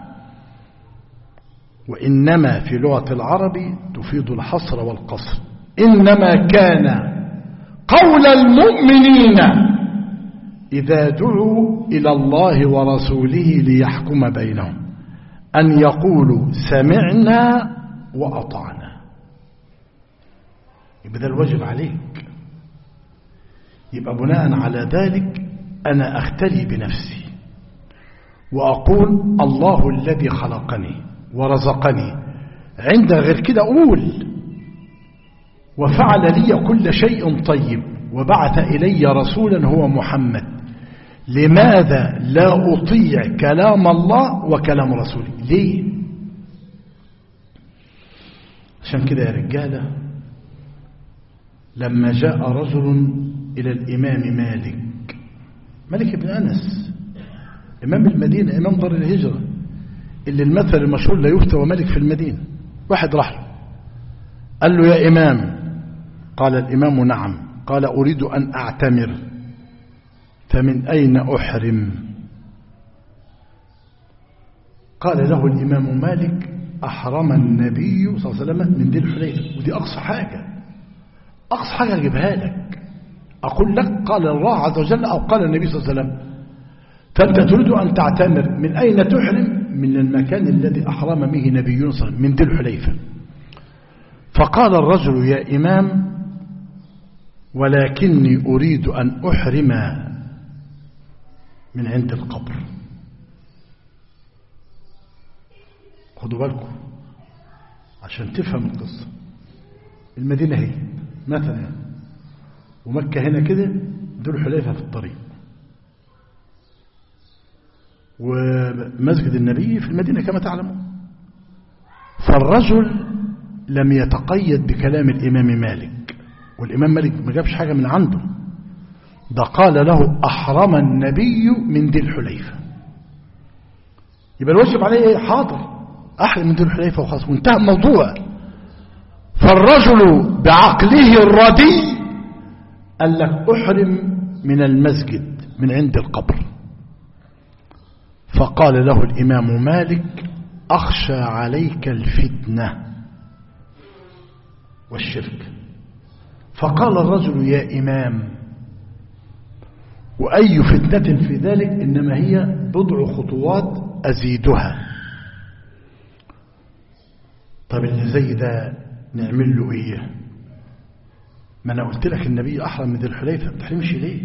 وإنما في لغة العرب تفيد الحصر والقصر، إنما كان قول المؤمنين إذا دعوا إلى الله ورسوله ليحكم بينهم أن يقولوا سمعنا وأطعنا. يبقى ده الواجب عليك. يبقى بناء على ذلك أنا أختلي بنفسي وأقول: الله الذي خلقني ورزقني، عند غير كده أقول: وفعل لي كل شيء طيب وبعث إلي رسولا هو محمد، لماذا لا أطيع كلام الله وكلام رسوله؟ ليه؟ عشان كده يا رجالة، لما جاء رجل إلى الإمام مالك بن أنس، إمام المدينة، إمام دار الهجرة، اللي المثل المشهور لا يفتى وملك في المدينة، واحد راح له قال له: يا إمام. قال الإمام: نعم. قال: أريد أن أعتمر، فمن أين أحرم؟ قال له الإمام مالك: أحرم النبي صلى الله عليه وسلم من ذي الحليفة. ودي أقصى حاجة أجيبها لك، أقول لك قال الله عز وجل أو قال النبي صلى الله عليه وسلم، فأنت تريد أن تعتمر، من أين تحرم؟ من المكان الذي أحرم به نبينا صلى الله عليه وسلم، من ذي الحليفة. فقال الرجل: يا إمام، ولكني أريد أن أحرم من عند القبر. خدوا بالكم عشان تفهم القصة. المدينة هي مثلا، ومكة هنا كده، ذو الحليفة في الطريق، ومسجد النبي في المدينة كما تعلمون. فالرجل لم يتقيد بكلام الإمام مالك، والإمام مالك ما جابش حاجة من عنده، ده قال له: أحرم النبي من ذي الحليفة. يبقى الواجب عليه ايه؟ حاضر احرم من ذي الحليفة وخلاص وانتهى الموضوع. فالرجل بعقله الردي قال لك احرم من المسجد من عند القبر. فقال له الإمام مالك أخشى عليك الفتنة والشرك. فقال الرجل يا إمام وأي فتنة في ذلك؟ إنما هي بضع خطوات أزيدها. طب اللي زي ده نعمل له إيه؟ ما أنا قلت لك النبي أحرم من ذي الحليفة، ما تحرمش ليه؟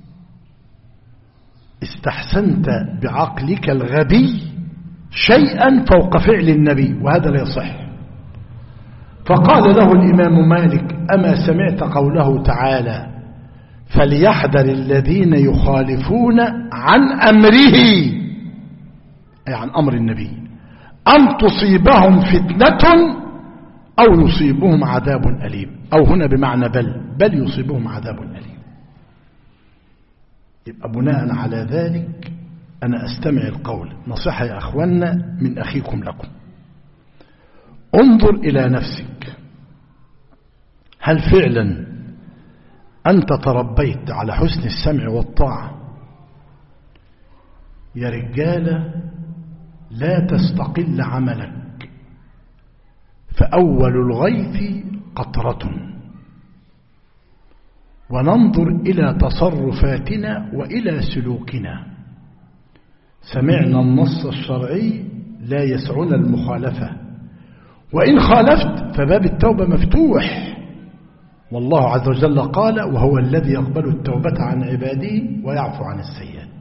استحسنت بعقلك الغبي شيئا فوق فعل النبي، وهذا لا يصح. فقال له الإمام مالك أما سمعت قوله تعالى فليحذر الذين يخالفون عن أمره، أي عن أمر النبي، أن تصيبهم فتنة أو يصيبهم عذاب أليم، أو هنا بمعنى بل يصيبهم عذاب أليم. يبقى بناء على ذلك أنا أستمع القول. نصيحة يا أخوانا من أخيكم لكم، انظر إلى نفسك، هل فعلا أنت تربيت على حسن السمع والطاعة؟ يا رجالة لا تستقل عملك، فأول الغيث قطرة. وننظر إلى تصرفاتنا وإلى سلوكنا. سمعنا النص الشرعي لا يسعنا المخالفة، وإن خالفت فباب التوبة مفتوح، والله عز وجل قال وهو الذي يقبل التوبة عن عباده ويعفو عن السيئات.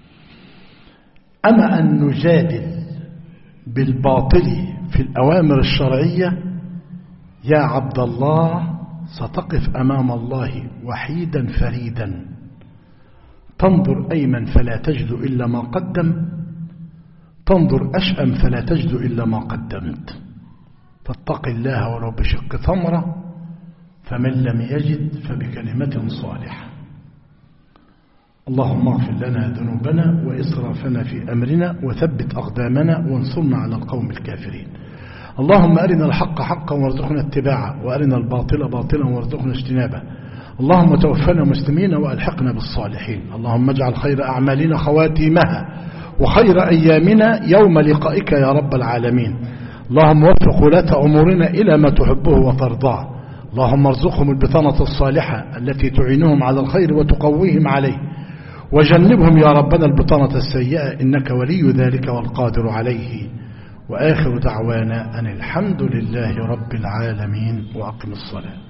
أما أن نجادل بالباطل في الأوامر الشرعية، يا عبد الله ستقف أمام الله وحيدا فريدا، تنظر أيمن فلا تجد إلا ما قدم، تنظر أشأم فلا تجد إلا ما قدمت. فاتق الله ولو بشق ثمرة، فمن لم يجد فبكلمة صالحة. اللهم اغفر لنا ذنوبنا وإسرافنا في أمرنا وثبت أقدامنا وانصرنا على القوم الكافرين. اللهم أرنا الحق حقا وارزقنا اتباعه، وأرنا الباطل باطلا وارزقنا اجتنابه. اللهم توفنا مسلمين وألحقنا بالصالحين. اللهم اجعل خير أعمالنا خواتيمها، وخير أيامنا يوم لقائك يا رب العالمين. اللهم وفق ولاة أمورنا إلى ما تحبه وترضاه. اللهم ارزقهم البطانة الصالحة التي تعينهم على الخير وتقويهم عليه، وجنبهم يا ربنا البطانة السيئة، إنك ولي ذلك والقادر عليه. وآخر دعوانا أن الحمد لله رب العالمين، وأقم الصلاة.